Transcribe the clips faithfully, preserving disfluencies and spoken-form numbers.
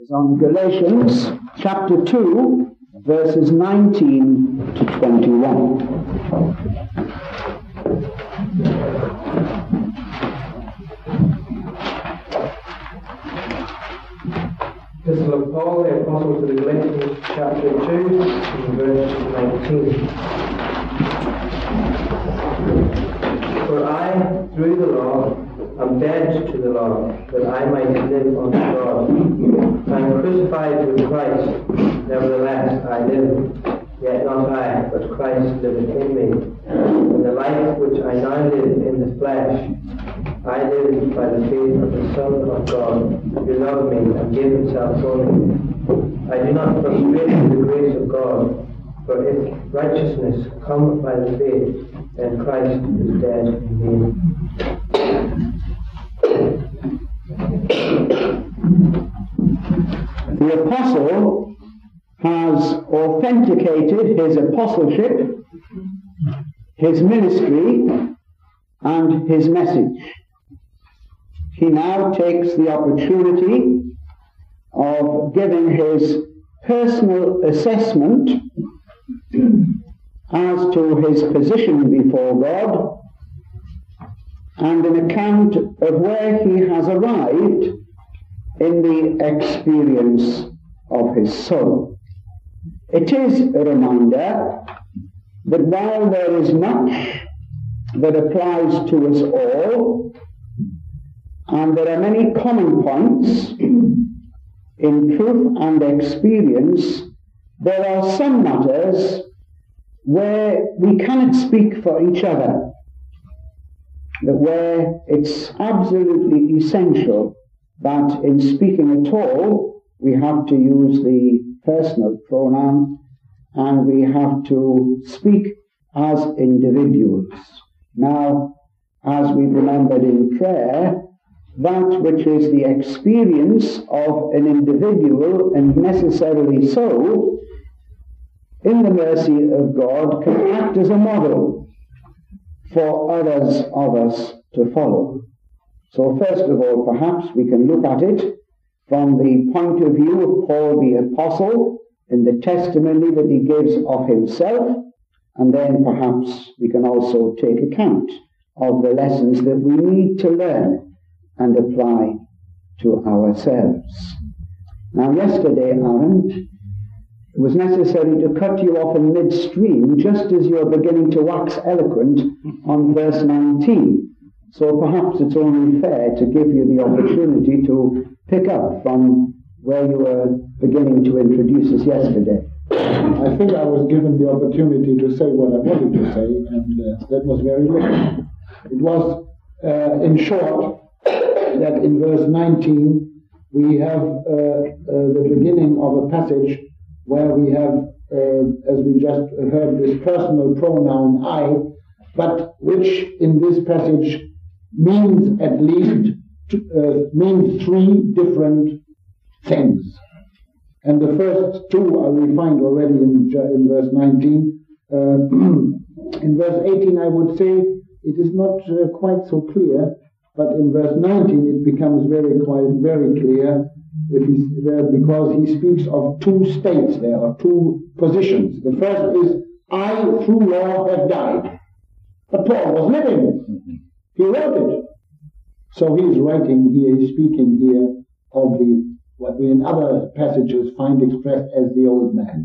is on Galatians chapter two, verses nineteen to twenty-one. Epistle of Paul, the Apostle to the Galatians, chapter two, and verse nineteen. For I, through the law, am dead to the law, that I might live unto God. I am crucified with Christ, nevertheless I live, yet not I, but Christ liveth in me. And the life which I now live in the flesh, I live by the faith of the Son of God, who loved me and gave himself for me. I do not frustrate the grace of God, for if righteousness come by the faith, then Christ is dead indeed. The apostle has authenticated his apostleship, his ministry, and his message. He now takes the opportunity of giving his personal assessment as to his position before God and an account of where he has arrived in the experience of his soul. It is a reminder that while there is much that applies to us all, and there are many common points in truth and experience, there are some matters where we cannot speak for each other, that where it's absolutely essential that in speaking at all, we have to use the personal pronoun and we have to speak as individuals. Now, as we remembered in prayer, that which is the experience of an individual, and necessarily so, in the mercy of God, can act as a model for others of us to follow. So first of all, perhaps we can look at it from the point of view of Paul the Apostle in the testimony that he gives of himself, and then perhaps we can also take account of the lessons that we need to learn and apply to ourselves. Now yesterday, Aaron, it was necessary to cut you off in midstream just as you are beginning to wax eloquent on verse nineteen. So perhaps it's only fair to give you the opportunity to pick up from where you were beginning to introduce us yesterday. I think I was given the opportunity to say what I wanted to say, and uh, that was very little. It was, uh, in short, that in verse nineteen we have uh, uh, the beginning of a passage where we have, uh, as we just heard, this personal pronoun I, but which in this passage means at least uh, means three different things. And the first two uh, we find already in, in verse nineteen. Uh, in verse eighteen, I would say it is not uh, quite so clear, but in verse nineteen it becomes very quite very clear if he's there, because he speaks of two states there, or two positions. The first is, I through law have died. But Paul was living. He wrote it. So he is writing here, he's speaking here of the, what we in other passages find expressed as the old man.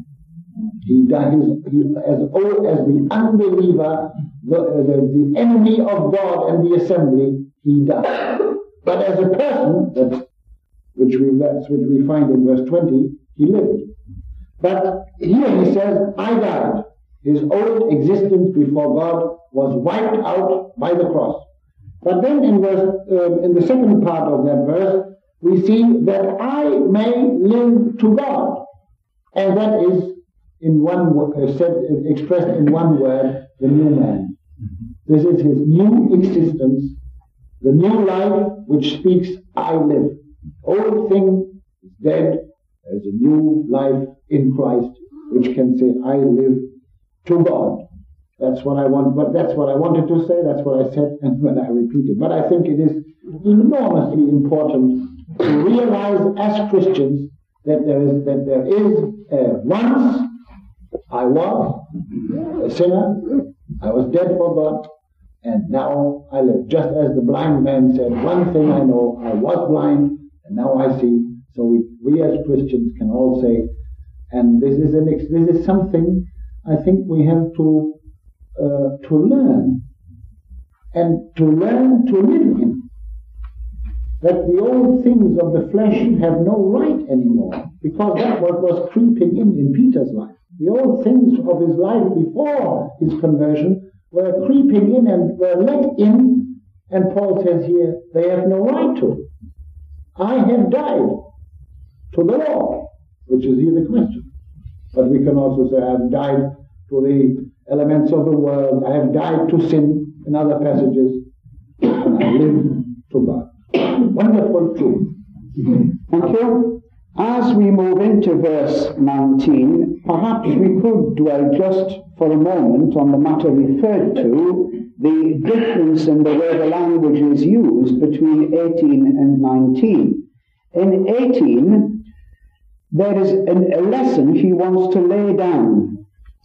He died, he, as old as the unbeliever, the, the, the enemy of God and the assembly, he died. But as a person, that's, which we, that's which we find in verse twenty, he lived. But here he says, I died. His old existence before God was wiped out by the cross. But then in verse, uh, in the second part of that verse, we see that I may live to God. And that is in one uh, said, expressed in one word, the new man. This is his new existence, the new life which speaks, I live. Old thing is dead, there's a new life in Christ which can say, I live to God. That's what I want, but that's what I wanted to say, that's what I said, and when I repeated. But I think it is enormously important to realize as Christians that there is, that there is uh, once I was a sinner, I was dead for God, and now I live. Just as the blind man said, one thing I know, I was blind, and now I see. So we, we as Christians can all say, and this is an ex- this is something I think we have to uh, to learn, and to learn to live in. That the old things of the flesh have no right anymore, because that's what was creeping in in Peter's life. The old things of his life before his conversion were creeping in and were let in, and Paul says here, they have no right to. I have died to the law, which is here the question. But we can also say, I have died to the elements of the world, I have died to sin in other passages, and I live to God. Wonderful truth. Thank you. As we move into verse nineteen, perhaps we could dwell just for a moment on the matter referred to, the difference in the way the language is used between eighteen and nineteen. In eighteen, there is an, a lesson he wants to lay down,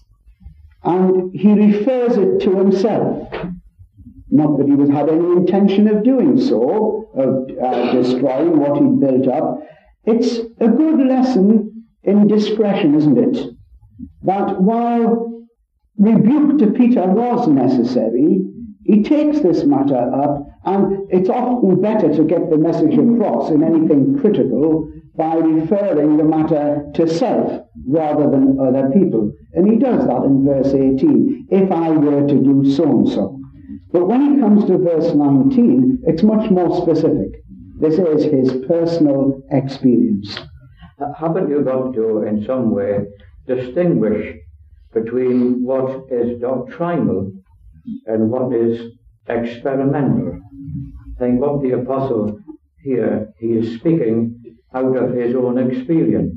and he refers it to himself. Not that he was had any intention of doing so, of uh, destroying what he'd built up. It's a good lesson in discretion, isn't it? That while rebuke to Peter was necessary, he takes this matter up, and it's often better to get the message across in anything critical by referring the matter to self rather than other people. And he does that in verse eighteen, if I were to do so-and-so. But when he comes to verse nineteen, it's much more specific. This is his personal experience. Haven't you got to, in some way, distinguish between what is doctrinal and what is experimental? I think what the apostle here, he is speaking out of his own experience.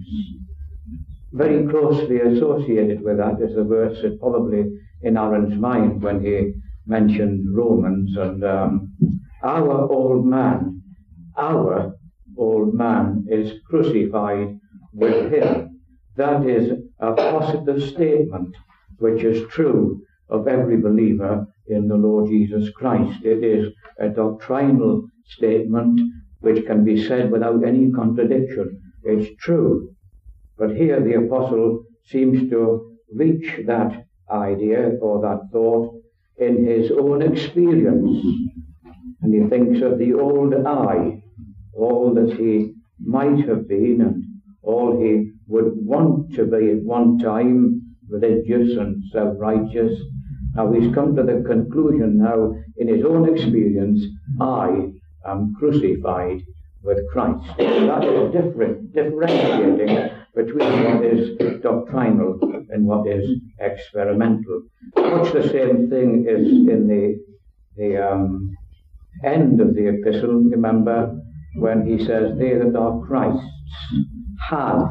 Very closely associated with that is the verse that probably in Aaron's mind when he mentioned Romans and um, our old man, our old man is crucified with him. That is a positive statement which is true of every believer in the Lord Jesus Christ. It is a doctrinal statement which can be said without any contradiction. It's true. But here the apostle seems to reach that idea or that thought in his own experience. And he thinks of the old I, all that he might have been and all he would want to be at one time, religious and self-righteous. Now he's come to the conclusion now in his own experience, I am crucified with Christ. That is different, differentiating between what is doctrinal and what is experimental. Much the same thing is in the, the um, end of the epistle, remember, when he says, they that are Christ's have,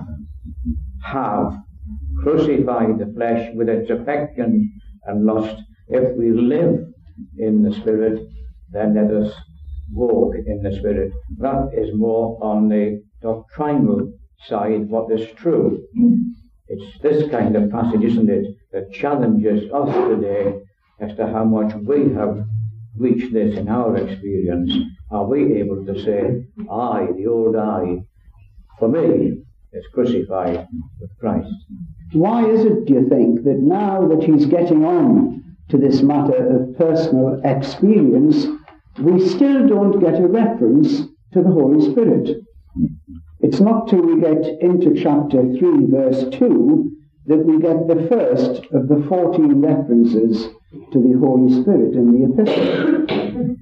have crucified the flesh with its affections and lust. If we live in the Spirit, then let us walk in the Spirit. That is more on the doctrinal side, what is true. It's this kind of passage, isn't it, that challenges us today as to how much we have reached this in our experience. Are we able to say, I, the old I, for me, is crucified with Christ? Why is it, do you think, that now that he's getting on to this matter of personal experience, we still don't get a reference to the Holy Spirit? It's not till we get into chapter three, verse two, that we get the first of the fourteen references to the Holy Spirit in the epistle.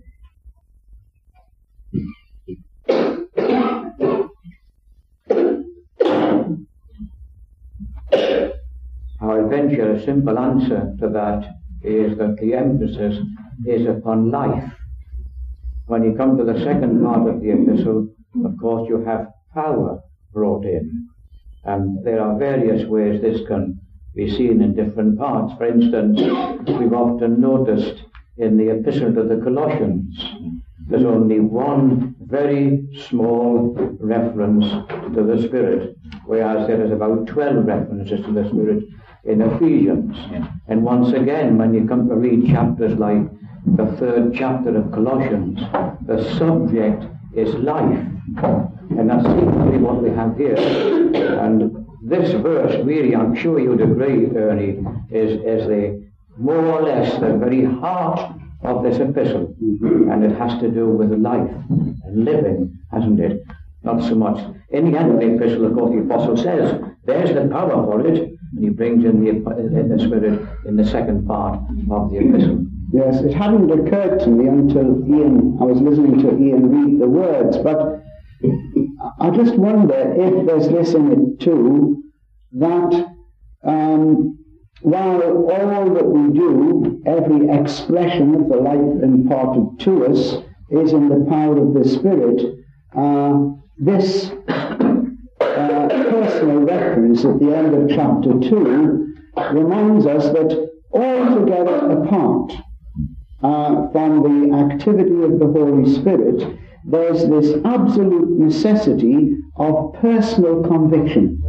I'll venture a simple answer to that is that the emphasis is upon life. When you come to the second part of the epistle, of course you have power brought in. And there are various ways this can be seen in different parts. For instance, we've often noticed in the epistle to the Colossians, there's only one very small reference to the Spirit. whereas there is about twelve references to the Spirit in Ephesians. Yeah. And once again, when you come to read chapters like the third chapter of Colossians, the subject is life. And that's simply what we have here. And this verse, really, I'm sure you'd agree, Ernie, is, is the more or less the very heart of this epistle. Mm-hmm. And it has to do with life and living, hasn't it? Not so much. In the end of the epistle, of course, the apostle says, there's the power for it, and he brings in the, in the Spirit in the second part of the epistle. Yes, it hadn't occurred to me until Ian, I was listening to Ian read the words, but I just wonder if there's this in it too, that um, while all that we do, every expression of the life imparted to us is in the power of the Spirit, uh, this uh, personal reference at the end of chapter two reminds us that altogether apart uh, from the activity of the Holy Spirit, there's this absolute necessity of personal conviction.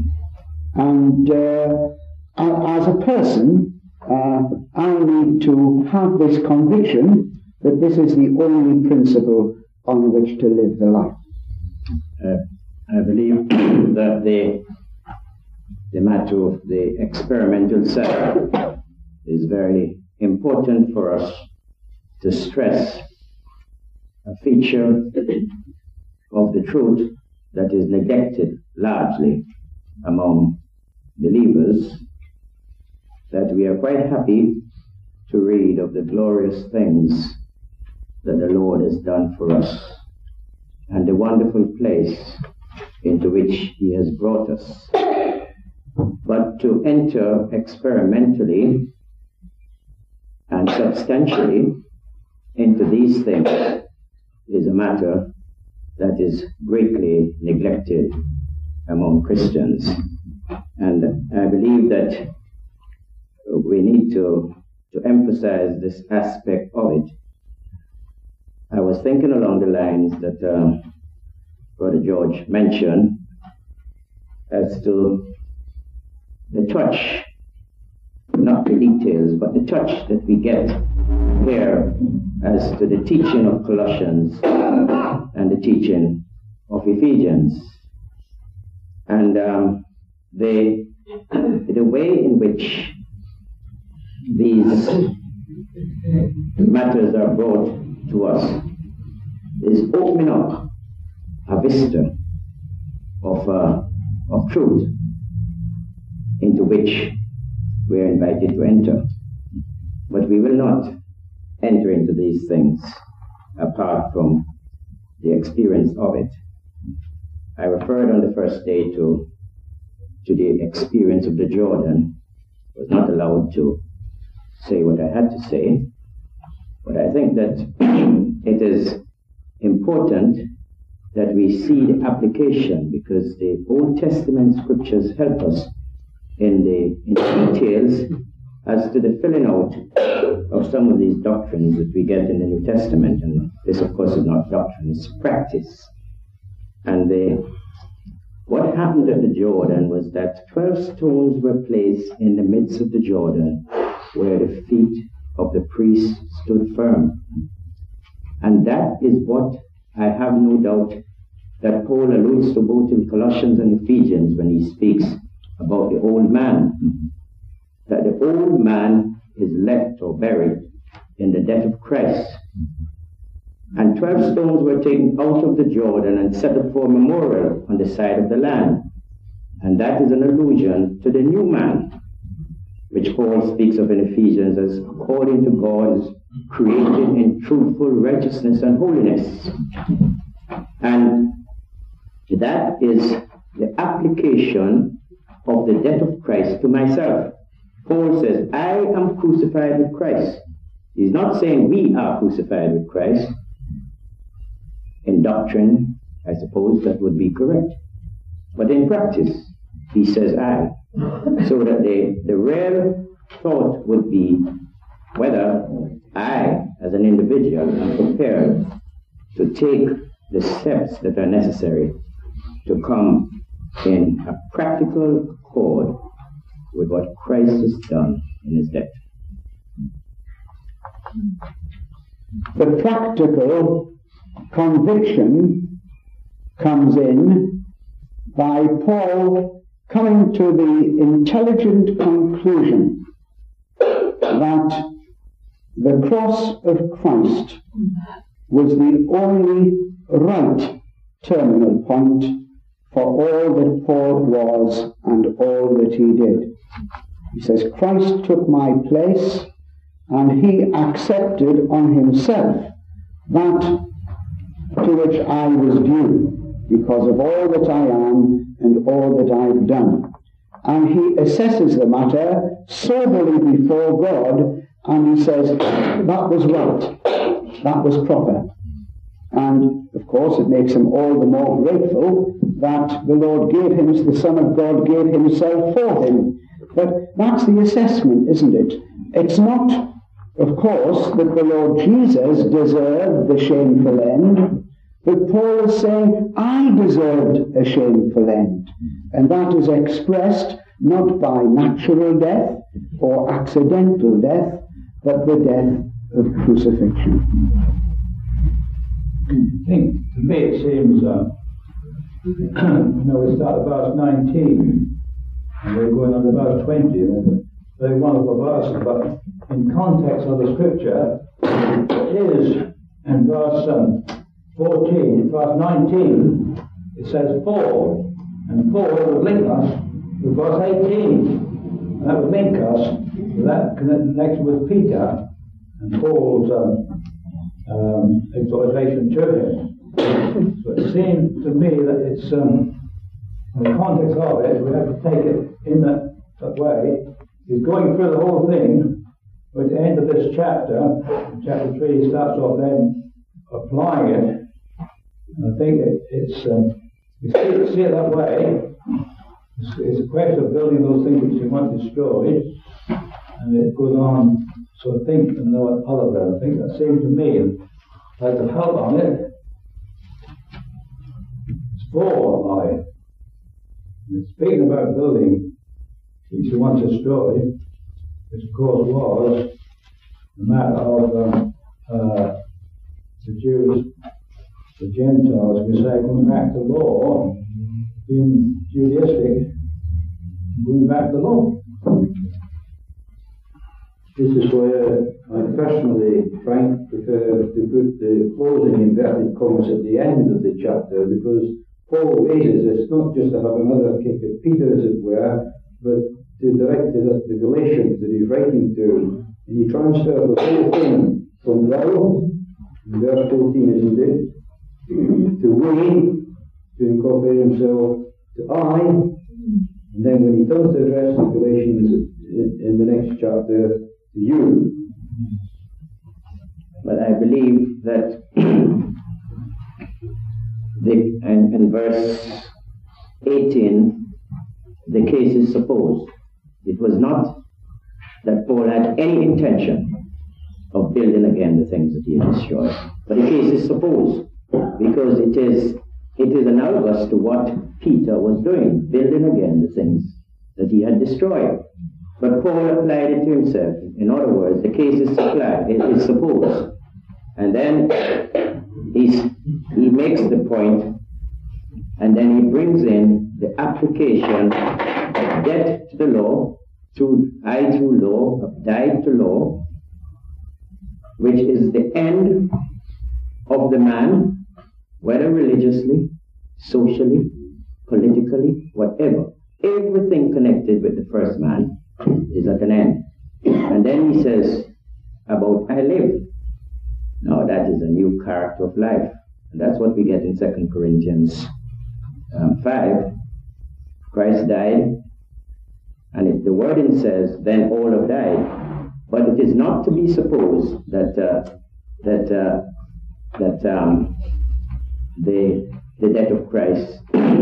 And uh, as a person, uh, I need to have this conviction that this is the only principle on which to live the life. Uh, I believe that the, the matter of the experimental self is very important for us to stress a feature of the truth that is neglected largely among believers, that we are quite happy to read of the glorious things that the Lord has done for us and the wonderful place into which He has brought us. But to enter experimentally and substantially into these things is a matter that is greatly neglected among Christians. And I believe that we need to, to emphasize this aspect of it. I was thinking along the lines that uh, Brother George mentioned as to the touch, not the details, but the touch that we get here as to the teaching of Colossians and the teaching of Ephesians. And um, the, the way in which these matters are brought to us is opening up a vista of, uh, of truth into which we are invited to enter. But we will not enter into these things apart from the experience of it. I referred on the first day to, to the experience of the Jordan. I was not allowed to say what I had to say, but I think that it is important that we see the application, because the Old Testament scriptures help us in the, in the details as to the filling out of some of these doctrines that we get in the New Testament. And this, of course, is not doctrine, it's practice. And the, what happened at the Jordan was that twelve stones were placed in the midst of the Jordan, where the feet of the priests stood firm. And that is what I have no doubt that Paul alludes to both in Colossians and Ephesians when he speaks about the old man. That the old man is left or buried in the death of Christ. And twelve stones were taken out of the Jordan and set up for a memorial on the side of the land. And that is an allusion to the new man, which Paul speaks of in Ephesians as according to God's created in truthful righteousness and holiness. And that is the application of the death of Christ to myself. Paul says, I am crucified with Christ. He's not saying we are crucified with Christ. In doctrine, I suppose that would be correct. But in practice, he says I. So that the, the real thought would be whether I, as an individual, am prepared to take the steps that are necessary to come in a practical accord with what Christ has done in his death. The practical conviction comes in by Paul coming to the intelligent conclusion that the cross of Christ was the only right terminal point for all that Paul was and all that he did. He says, Christ took my place, and he accepted on himself that to which I was due, because of all that I am and all that I've done. And he assesses the matter soberly before God, and he says, that was right, that was proper. And, of course, it makes him all the more grateful that the Lord gave him, the Son of God gave himself for him. But that's the assessment, isn't it? It's not, of course, that the Lord Jesus deserved the shameful end, but Paul is saying, I deserved a shameful end. And that is expressed not by natural death or accidental death, but the death of crucifixion. I think, to me, it seems, uh, you know, we start at verse nineteen, and we're going on to verse twenty, and very wonderful verses, but in context of the scripture, it is in verse um, fourteen, verse nineteen, it says for, and for would link us with verse eighteen, and that would link us with that connection with Peter and Paul's um, um, exhortation to him. So it seems to me that it's, um, in the context of it, we have to take it in that, that way. He's going through the whole thing, but at the end of this chapter, chapter three, he starts off then applying it. And I think it, it's, um, you see it, see it that way. It's, it's a question of building those things which you want destroyed, and it goes on, so think and know what other than. I think that seems to me, like to help on it, it's for I. And speaking about building, which you want to destroy, which of course was the matter of um, uh, the Jews, the Gentiles, we say, going back to law, being Judaistic, moving back to law. This is where I personally, Frank, prefer to put the closing inverted commas at the end of the chapter, because Paul raises this not just to have another kick at Peter, as it were, but to direct it at the Galatians that he's writing to. And he transfers the whole thing from thou, in verse fourteen, isn't it, to we, to incorporate himself, to I, and then when he does address the Galatians in, in the next chapter, to you. But I believe that the, in, in verse eighteen, the case is supposed. It was not that Paul had any intention of building again the things that he had destroyed. But the case is supposed, because it is it is analogous to what Peter was doing, building again the things that he had destroyed. But Paul applied it to himself. In other words, the case is supplied, it is supposed. And then he's, he makes the point, and then he brings in the application of death to the law, through I through law, have died to law, which is the end of the man, whether religiously, socially, politically, whatever. Everything connected with the first man is at an end. And then he says about I live. Now that is a new character of life. And that's what we get in Second Corinthians um, five. Christ died, and it, the wording says, then all have died. But it is not to be supposed that uh, that uh, that um, the the death of Christ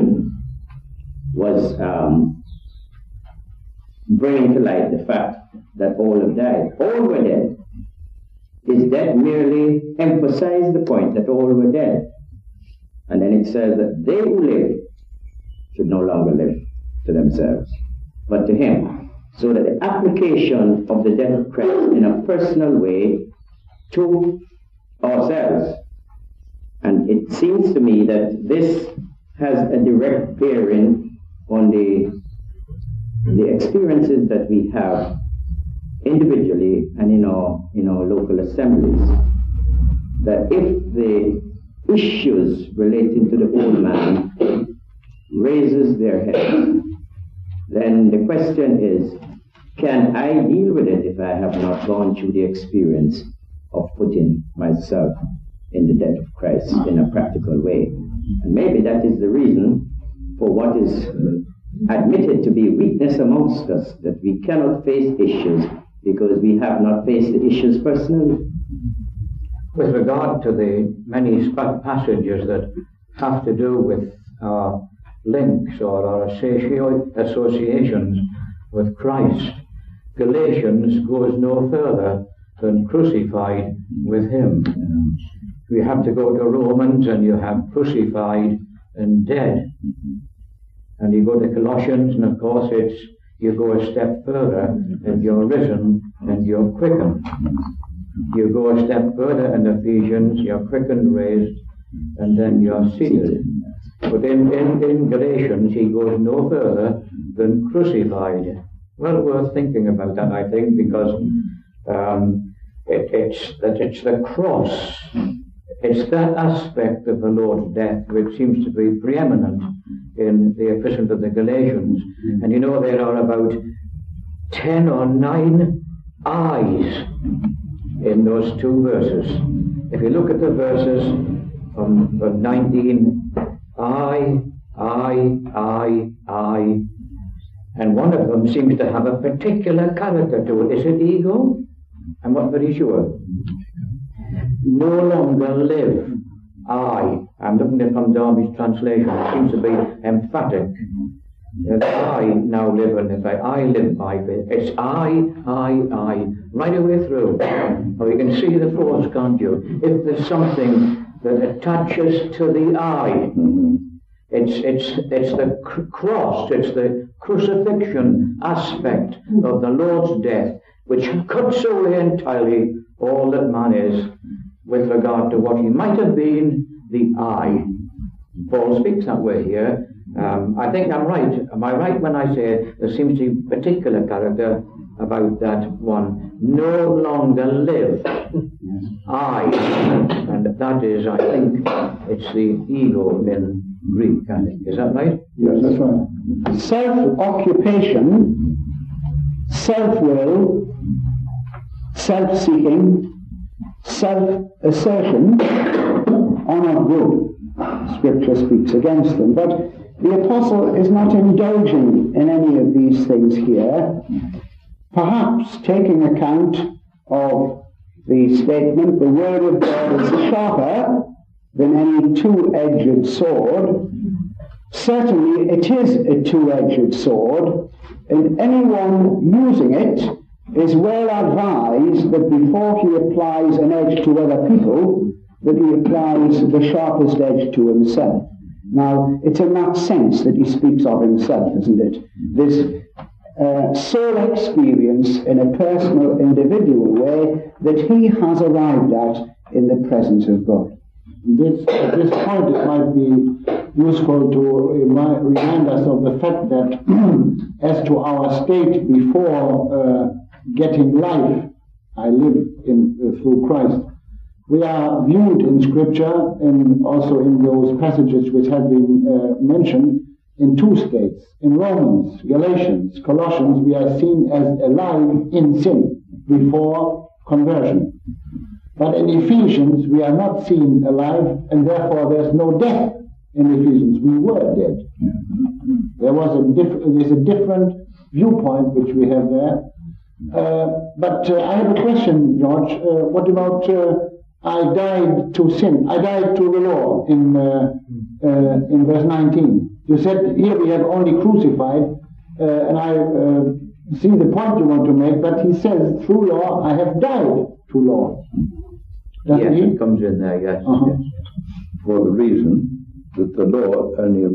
was um, bringing to light the fact that all have died. All were dead. His death merely emphasized the point that all were dead. And then it says that they who live should no longer live to themselves, but to him. So that the application of the death of Christ in a personal way to ourselves. And it seems to me that this has a direct bearing on the, the experiences that we have individually and in our, in our local assemblies. That if the issues relating to the old man raises their head, then the question is, can I deal with it if I have not gone through the experience of putting myself in the death of Christ in a practical way? And maybe that is the reason for what is admitted to be weakness amongst us, that we cannot face issues because we have not faced the issues personally. With regard to the many passages that have to do with our links or our associations with Christ, Galatians goes no further than crucified with him. We have to go to Romans and you have crucified and dead. And you go to Colossians and of course it's you go a step further and you're risen and you're quickened. You go a step further in Ephesians, you're quickened, raised, and then you're seated. But in, in, in Galatians he goes no further than crucified. Well worth thinking about that, I think, because um, it, it's that it's the cross, it's that aspect of the Lord's death which seems to be preeminent in the epistle to the Galatians. And you know there are about ten or nine I's in those two verses. If you look at the verses from, from nineteen, I, I, I, I, and one of them seems to have a particular character to it. Is it ego? I'm not very sure. No longer live I. I'm looking at from Darby's translation. It seems to be emphatic. That I now live and if I, I live by faith. It's I, I, I, right away through. Now you can see the force, can't you? If there's something that attaches to the I, it's it's it's the cr- cross, it's the crucifixion aspect of the Lord's death, which cuts away entirely all that man is with regard to what he might have been, the I. Paul speaks that way here. Um, I think I'm right. Am I right when I say there seems to be particular character about that one? No longer live I. And that is, I think, it's the ego in Greek, I think. Is that right? Yes, that's right. Self-occupation, self-will, self-seeking, self-assertion are not good. Scripture speaks against them. But the apostle is not indulging in any of these things here, perhaps taking account of the statement, the word of God is sharper than any two-edged sword. Certainly it is a two-edged sword, and anyone using it is well advised that before he applies an edge to other people, that he applies the sharpest edge to himself. Now, it's in that sense that he speaks of himself, isn't it? This uh, soul experience in a personal, individual way that he has arrived at in the presence of God. This, at this point, it might be useful to remind, remind us of the fact that as to our state before uh, getting life, I live in, uh, through Christ, we are viewed in Scripture and also in those passages which have been uh, mentioned in two states. In Romans, Galatians, Colossians, we are seen as alive in sin before conversion. But in Ephesians, we are not seen alive, and therefore there's no death in Ephesians. We were dead. There was a diff- there's a different viewpoint which we have there. Uh, but uh, I have a question, George. Uh, what about uh, I died to sin? I died to the law in uh, uh, in verse nineteen. You said here we have only crucified, uh, and I uh, see the point you want to make, but he says through law I have died to law. Doesn't yes, he? it comes in there, yes. Uh-huh. yes. For the reason that the law only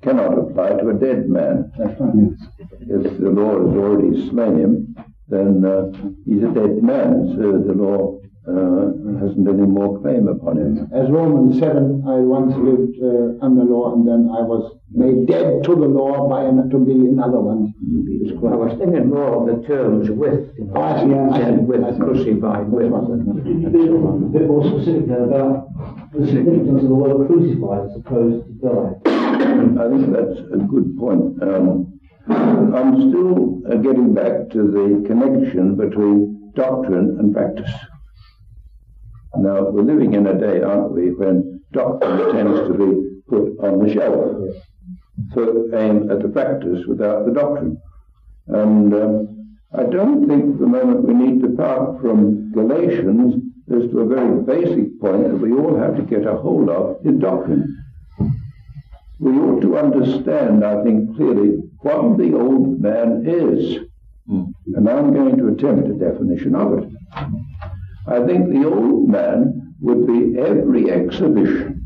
cannot apply to a dead man. That's right. Yes. If the law has already slain him, then uh, he's a dead man, so the law uh, hasn't any more claim upon him. As Romans seven, I once lived uh, under law, and then I was made dead to the law by an, to be another one. I was thinking more of the terms with, you know, Oh, yes, dead yes, with, yes. crucified with. A bit more specific then about the significance of the word crucified as opposed to die. I think that's a good point. Um, I'm still uh, getting back to the connection between doctrine and practice. Now, we're living in a day, aren't we, when doctrine tends to be put on the shelf, so aim at the practice without the doctrine. And um, I don't think for the moment we need to part from Galatians as to a very basic point that we all have to get a hold of in doctrine. We ought to understand, I think, clearly what the old man is. And I'm going to attempt a definition of it. I think the old man would be every exhibition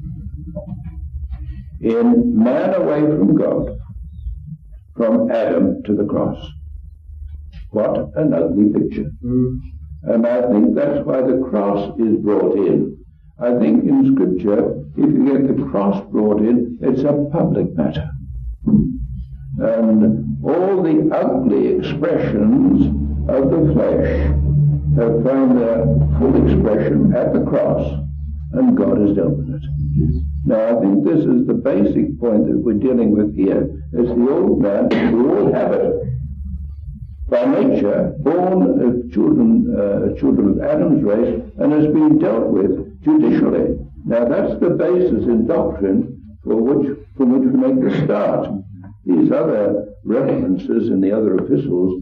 in man away from God, from Adam to the cross. What an ugly picture. Mm. And I think that's why the cross is brought in. I think in Scripture, if you get the cross brought in, it's a public matter. And all the ugly expressions of the flesh have found their full expression at the cross, and God has dealt with it. Now, I think this is the basic point that we're dealing with here. As the old man, we all have it. By nature, born of children, uh, children of Adam's race, and has been dealt with judicially. Now, that's the basis in doctrine for which, from which we make the start. These other references in the other epistles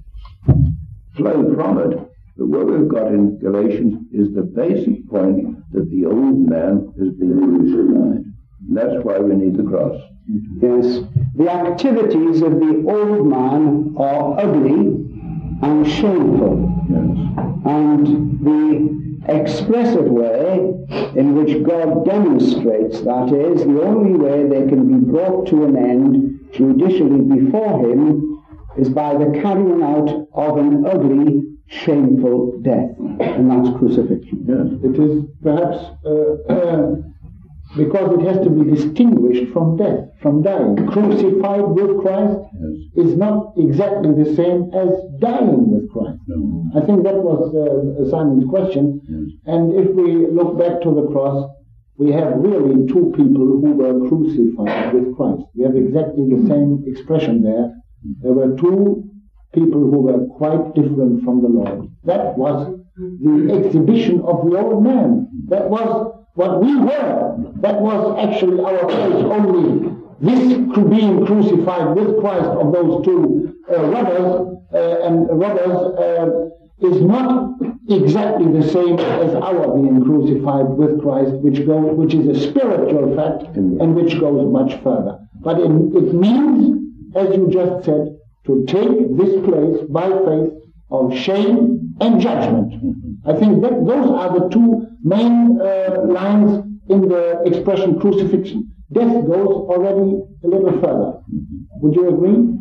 flow from it. But what we've got in Galatians is the basic point that the old man has been crucified. And that's why we need the cross. Yes. The activities of the old man are ugly and shameful. Yes. And the expressive way in which God demonstrates that is, the only way they can be brought to an end judicially before him is by the carrying out of an ugly, shameful death. And that's crucifixion. Yes. It is perhaps uh, uh, because it has to be distinguished from death, from dying. Crucified with Christ yes. is not exactly the same as dying with Christ. No. I think that was uh, Simon's question. Yes. And if we look back to the cross, we have really two people who were crucified with Christ. We have exactly the same expression there. There were two people who were quite different from the Lord. That was the exhibition of the old man. That was what we were. That was actually our place only. This being crucified with Christ of those two uh, robbers uh, and robbers uh, is not exactly the same as our being crucified with Christ, which go, which is a spiritual fact and which goes much further. But it, it means, as you just said, to take this place by faith of shame and judgment. I think that those are the two main uh, lines in the expression crucifixion. Death goes already a little further. Would you agree?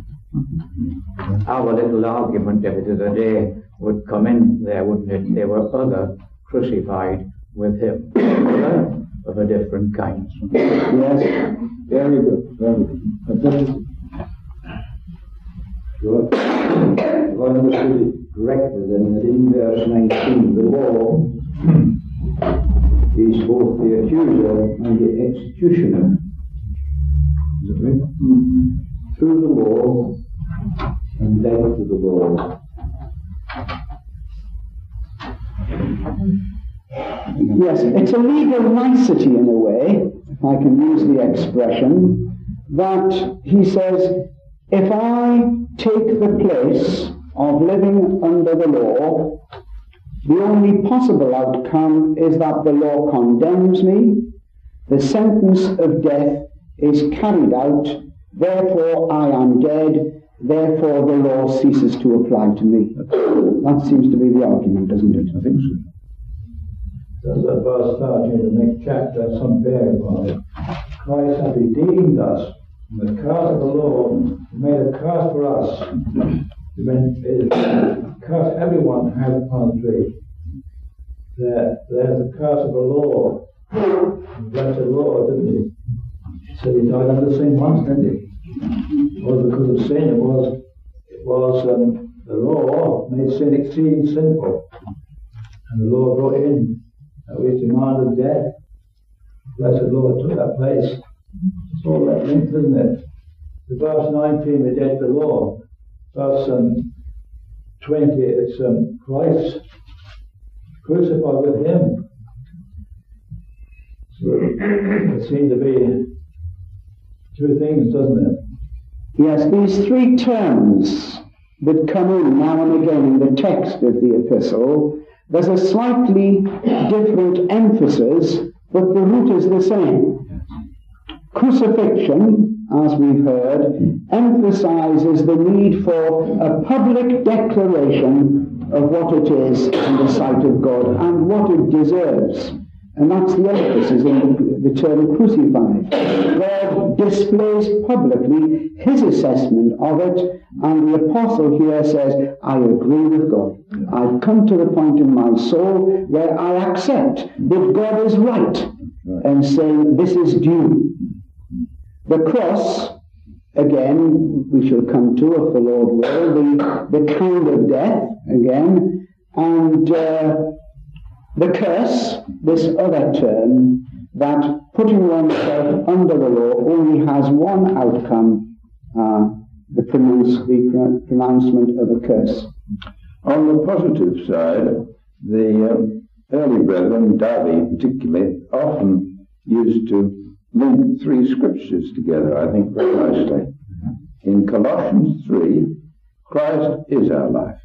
Yes. Our little argument of the other day would come in there, wouldn't it? There were other crucified with him, other of a different kind. Yes, very good, very good. But that is Sure. If I understood it correctly, then that in verse nineteen, the law is both the accuser and the executioner. Is that right? Mm-hmm. Through the law and death to the law. Yes, it's a legal nicety in a way, if I can use the expression, that he says, if I take the place of living under the law, the only possible outcome is that the law condemns me, the sentence of death is carried out, therefore I am dead, therefore the law ceases to apply to me. That seems to be the argument, doesn't it? I think so. Does that verse start in the next chapter, some bearing on it? Christ hath redeemed us And the curse of the law made a curse for us. It meant it curse everyone who has upon the tree. There, there's the curse of the law. He blessed the law, didn't he? He said he died under sin once, didn't he? It was because of sin. It was, it was um, the law made sin exceeding sinful. And the law brought in that which demanded death. Blessed Lord took that place. It's all that linked, isn't it? The verse nineteen, the dead to the law. Verse um, twenty, it's um, Christ crucified with him. So it seems to be two things, doesn't it? Yes, these three terms that come in now and again in the text of the epistle, there's a slightly different emphasis, but the root is the same. Crucifixion, as we've heard, emphasizes the need for a public declaration of what it is in the sight of God and what it deserves. And that's the emphasis in the, the term crucified. God displays publicly his assessment of it, and the apostle here says, I agree with God. I've come to the point in my soul where I accept that God is right and saying this is due. The cross, again, we shall come to, if the Lord will, the, the kind of death, again, and uh, the curse, this other term, that putting oneself under the law only has one outcome, uh, the, pronounce, the pronouncement of a curse. On the positive side, the um, early brethren, Darby particularly, often used to link three scriptures together, I think, very nicely. In Colossians three, Christ is our life.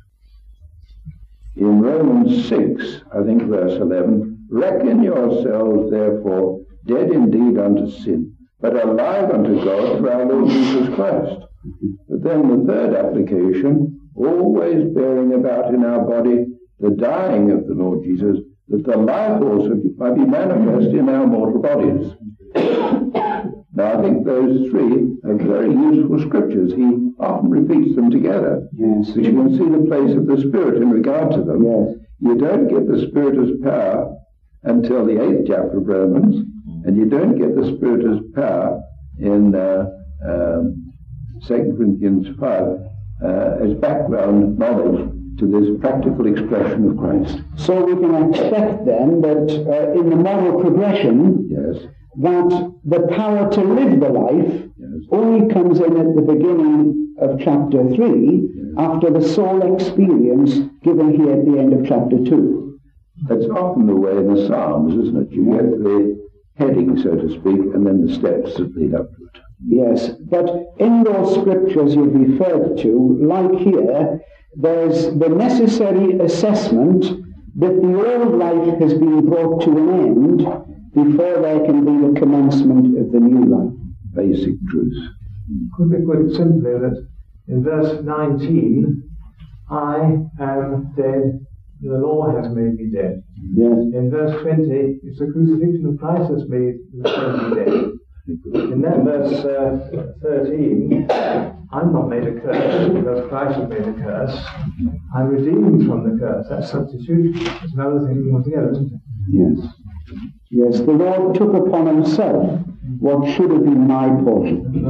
In Romans six, I think verse eleven, reckon yourselves therefore dead indeed unto sin, but alive unto God through our Lord Jesus Christ. But then the third application, always bearing about in our body the dying of the Lord Jesus, that the life also might be manifest in our mortal bodies. Now I think those three are very useful scriptures. He often repeats them together. Yes. But you can see the place of the Spirit in regard to them. Yes. You don't get the Spirit as power until the eighth chapter of Romans, and you don't get the Spirit as power in uh, um, Second Corinthians five uh, as background knowledge to this practical expression of Christ. So we can expect then that uh, in the moral progression, Yes. that the power to live the life Yes. only comes in at the beginning of chapter three, Yes. after the soul experience given here at the end of chapter two. That's often the way in the Psalms, isn't it? You get the heading, so to speak, and then the steps that lead up to it. Yes, but in those scriptures you've referred to, like here, there's the necessary assessment that the old life has been brought to an end before there can be the commencement of the new life. Basic truth. Could be put simply that in verse nineteen, I am dead, the law has made me dead. Yes. In verse twenty, it's the crucifixion of Christ has made me dead. In that verse uh, thirteen, I'm not made a curse because Christ has made a curse. I'm redeemed from the curse. That's substitution. It's another thing altogether, isn't it? Yes. Yes, the Lord took upon himself what should have been my portion.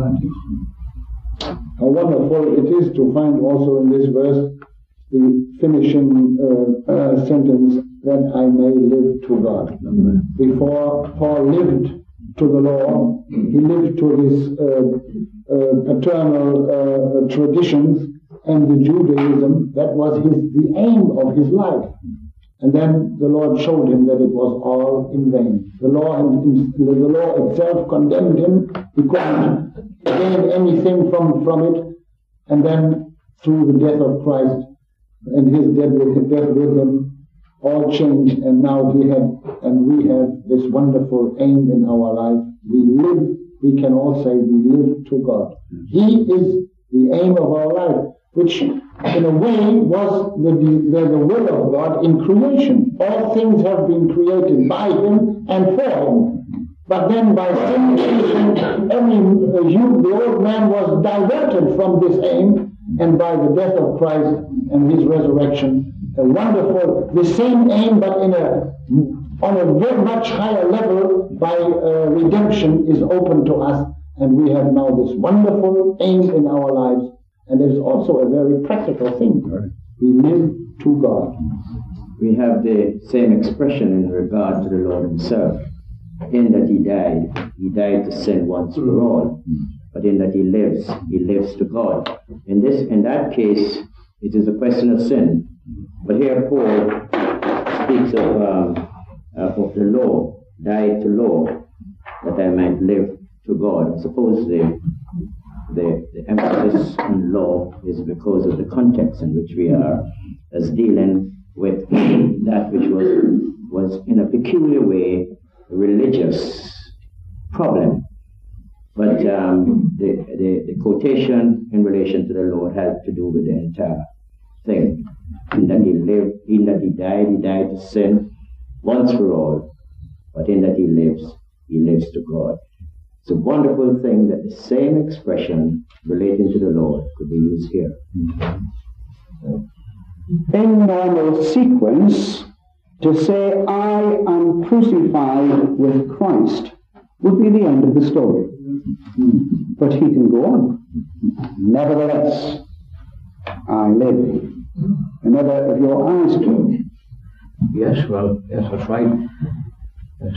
How wonderful it is to find also in this verse the finishing uh, uh, sentence, that I may live to God. Before Paul lived to the law, he lived to his uh, uh, paternal uh, traditions and the Judaism. That was his, the aim of his life. And then the Lord showed him that it was all in vain. The law, the law itself condemned him. He couldn't gain anything from, from it. And then through the death of Christ and his death with him, death with him, all changed. And now he had, and we have this wonderful aim in our life. We live, we can all say we live to God. He is the aim of our life, which in a way was the, the, the will of God in creation. All things have been created by him and for him. But then by sin, every, uh, you, the old man was diverted from this aim, and by the death of Christ and his resurrection, a wonderful, the same aim but in a, on a very much higher level by uh, redemption is open to us, and we have now this wonderful aim in our lives, and it is also a very practical thing. We live to God. We have the same expression in regard to the Lord himself, in that he died. He died to sin once for all, but in that he lives, he lives to God. In this, in that case, it is a question of sin. But here Paul speaks of, um, uh, of the law, died to law, that I might live to God. I suppose the, the, the emphasis on law is because of the context in which we are, as dealing with that which was, was in a peculiar way a religious problem. But um, the, the, the quotation in relation to the Lord had to do with the entire thing. In that he lived, in that he died, he died to sin once for all. But in that he lives, he lives to God. It's a wonderful thing that the same expression relating to the Lord could be used here. In normal sequence, to say, I am crucified with Christ, would be the end of the story. But he can go on. Nevertheless, I live. Another of your eyes, Joe. Yes, well, yes, that's right. Yes.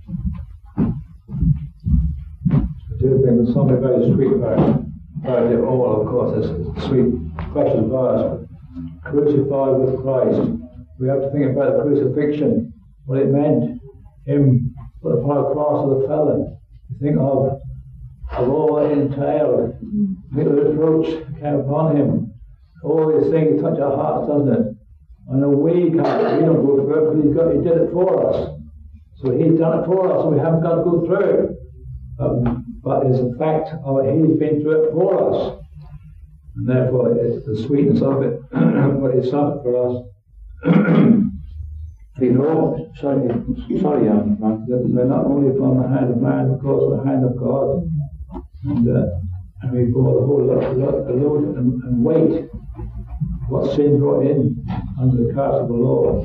I do think there's something very sweet about, about it all, of course. It's a sweet, precious verse. Crucified with Christ. We have to think about the crucifixion, what it meant. Him put upon a cross of the felon. You think of, of all that entailed. Think of the reproach that came upon him. All these things touch our hearts, doesn't it? I know we can't, we don't go through it, but he's got, he did it for us. So he's done it for us, so we haven't got to go through it. Um, but it's a fact of it, he's been through it for us. And therefore, it's the sweetness of it, what it's done for us. Before, sorry, sorry, um, they're not only from the hand of man, of course, the hand of God. And, uh, and we brought the whole lot, lot, load and, and weight what sin brought in under the curse of the law.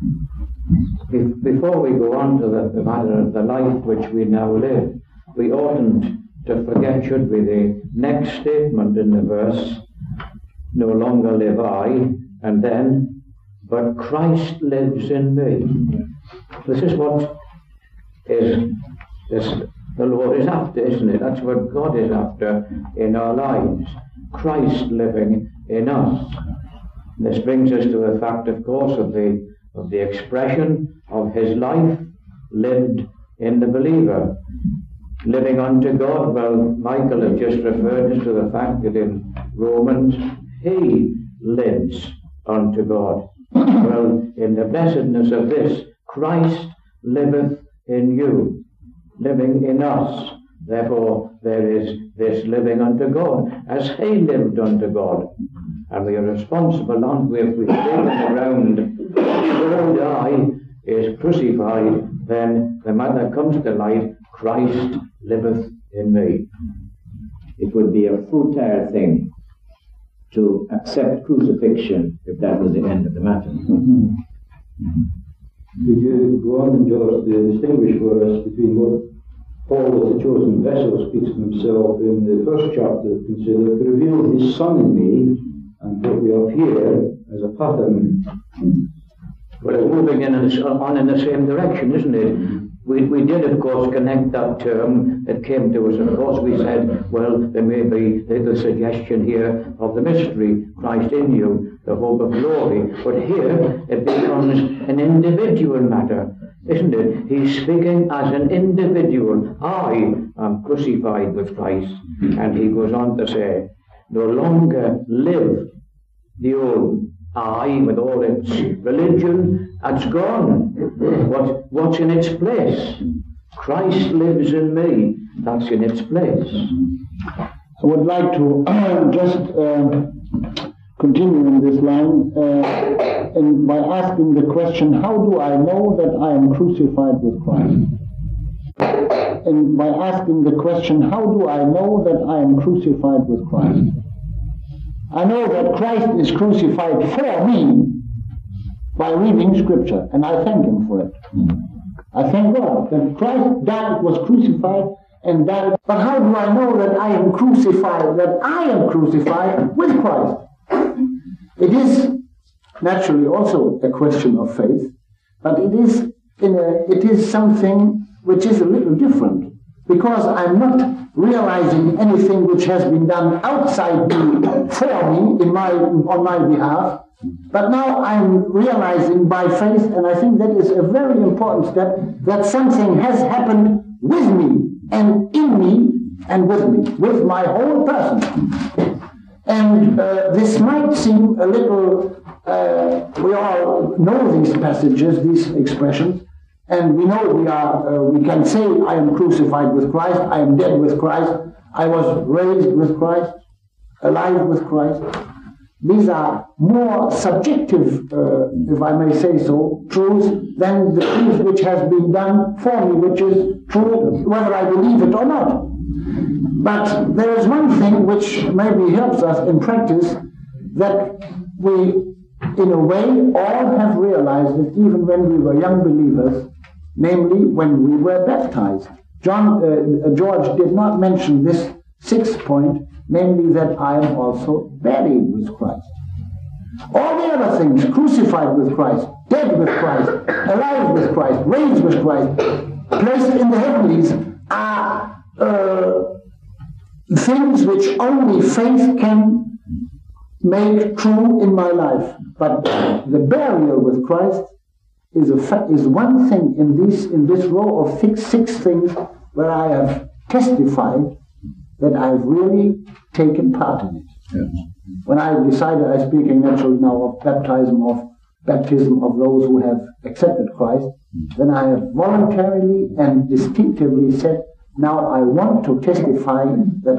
Before we go on to the, the matter of the life which we now live, we oughtn't to forget, should we, the next statement in the verse, no longer live I, and then, but Christ lives in me. This is what is, is the Lord is after, isn't it? That's what God is after in our lives. Christ living in us. This brings us to the fact, of course, of the of the expression of his life lived in the believer. Living unto God, well, Michael has just referred us to the fact that in Romans, he lives unto God. Well, in the blessedness of this, Christ liveth in you, living in us. Therefore, there is this living unto God, as he lived unto God. And we are responsible, aren't we, if we stay on the ground, the old I is crucified, then the matter comes to light, Christ liveth in me. It would be a futile thing to accept crucifixion if that was the end of the matter. Mm-hmm. Could you go on and George to distinguish for us between what Paul, as the chosen vessel, speaks of himself in the first chapter, consider to reveal his Son in me, and what we have here as a pattern. Well, it's moving in on in the same direction, isn't it? We, we did, of course, connect that term that came to us. Of course, we said, well, there may be the suggestion here of the mystery, Christ in you, the hope of glory. But here, it becomes an individual matter, isn't it? He's speaking as an individual. I am crucified with Christ. And he goes on to say, no longer live the old I, with all its religion, that's gone. What, what's in its place? Christ lives in me. That's in its place. I would like to uh, just uh, continue in this line uh, and by asking the question, how do I know that I am crucified with Christ? in, by asking the question, how do I know that I am crucified with Christ? I know that Christ is crucified for me by reading Scripture, and I thank Him for it. I thank God that Christ died, was crucified, and died. But how do I know that I am crucified, that I am crucified with Christ? It is naturally also a question of faith, but it is in a, it is something which is a little different, because I'm not realizing anything which has been done outside me for me in my on my behalf, but now I'm realizing by faith, and I think that is a very important step, that something has happened with me and in me and with me, with my whole person. And uh, this might seem a little, uh, we all know these passages, these expressions, and we know we are, uh, we can say, I am crucified with Christ, I am dead with Christ, I was raised with Christ, alive with Christ. These are more subjective, uh, if I may say so, truths than the truth which has been done for me, which is true whether I believe it or not. But there is one thing which maybe helps us in practice, that we, in a way, all have realized that even when we were young believers, namely when we were baptized. John, uh, George did not mention this sixth point, namely that I am also buried with Christ. All the other things, crucified with Christ, dead with Christ, alive with Christ, raised with Christ, placed in the heavenlies, are uh, things which only faith can make true in my life. But the burial with Christ is a fa- is one thing in this in this row of six, six things where I have testified that I've really taken part in it. Yes. When I decided, I'm speaking naturally now of baptism of baptism of those who have accepted Christ, then I have voluntarily and distinctively said, now I want to testify that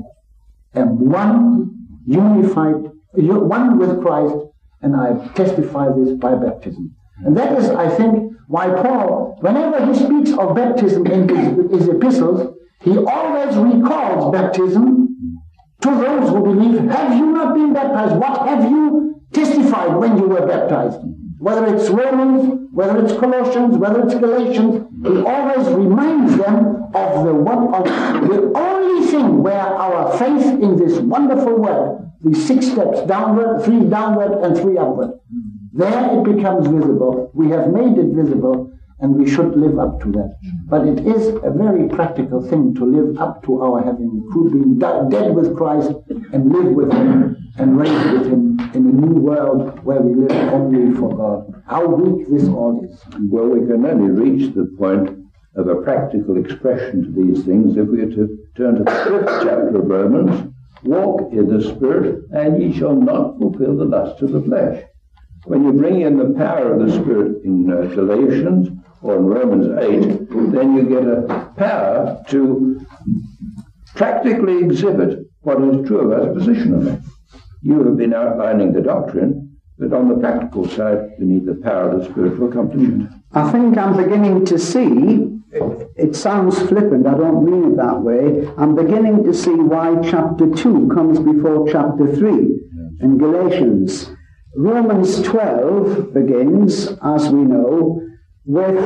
I am one, unified, one with Christ, and I testify this by baptism. And that is, I think, why Paul, whenever he speaks of baptism in his, his epistles, he always recalls baptism to those who believe. Have you not been baptized? What have you testified when you were baptized? Whether it's Romans, whether it's Colossians, whether it's Galatians, he always reminds them of the one of the only thing where our faith in this wonderful work, these six steps, downward, three downward, and three upward, there it becomes visible. We have made it visible, and we should live up to that. But it is a very practical thing to live up to our having been dead with Christ and live with Him and raised with Him in a new world where we live only for God. How weak this all is. Well, we can only reach the point of a practical expression to these things if we are to turn to the fifth chapter of Romans. Walk in the Spirit, and ye shall not fulfill the lust of the flesh. When you bring in the power of the Spirit in uh, Galatians or in Romans eight, then you get a power to practically exhibit what is true about positionally. You have been outlining the doctrine, but on the practical side, you need the power of the Spirit to accomplish it. I think I'm beginning to see, it sounds flippant, I don't mean it that way, I'm beginning to see why chapter two comes before chapter three in Galatians. Romans twelve begins, as we know, with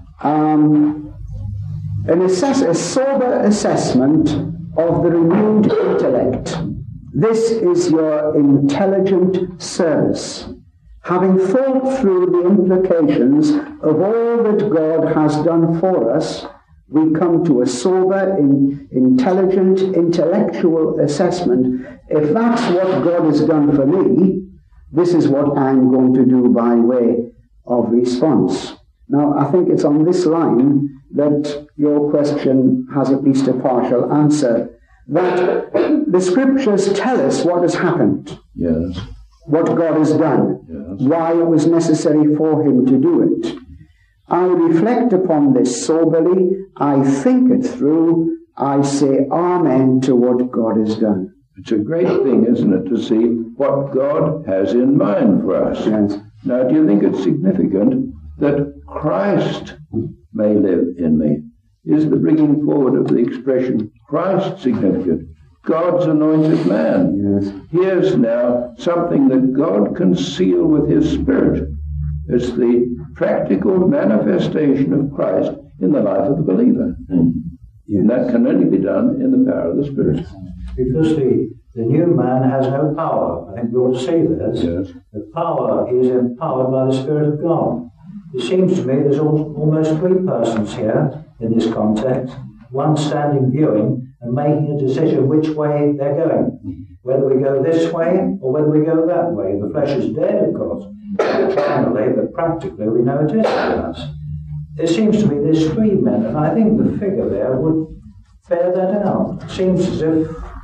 um, an assess- a sober assessment of the renewed intellect. This is your intelligent service. Having thought through the implications of all that God has done for us, we come to a sober, in, intelligent, intellectual assessment. If that's what God has done for me, this is what I'm going to do by way of response. Now, I think it's on this line that your question has at least a partial answer, that the Scriptures tell us what has happened. Yes. What God has done, yes. Why it was necessary for Him to do it. I reflect upon this soberly, I think it through, I say amen to what God has done. It's a great thing, isn't it, to see what God has in mind for us. Yes. Now, do you think it's significant that Christ may live in me? is the bringing forward of the expression Christ significant, God's anointed man. Yes. Here's now something that God can seal with his Spirit. It's the practical manifestation of Christ in the life of the believer. Mm. Yes. And that can only be done in the power of the Spirit. Because the, the new man has no power. I think we ought to say this. Yes. The power is empowered by the Spirit of God. It seems to me there's al- almost three persons here in this context. One standing viewing and making a decision which way they're going. Whether we go this way or whether we go that way. The flesh is dead, of course, finally, but practically we know it is for us. There seems to be there's three men, and I think the figure there would bear that out. It seems as if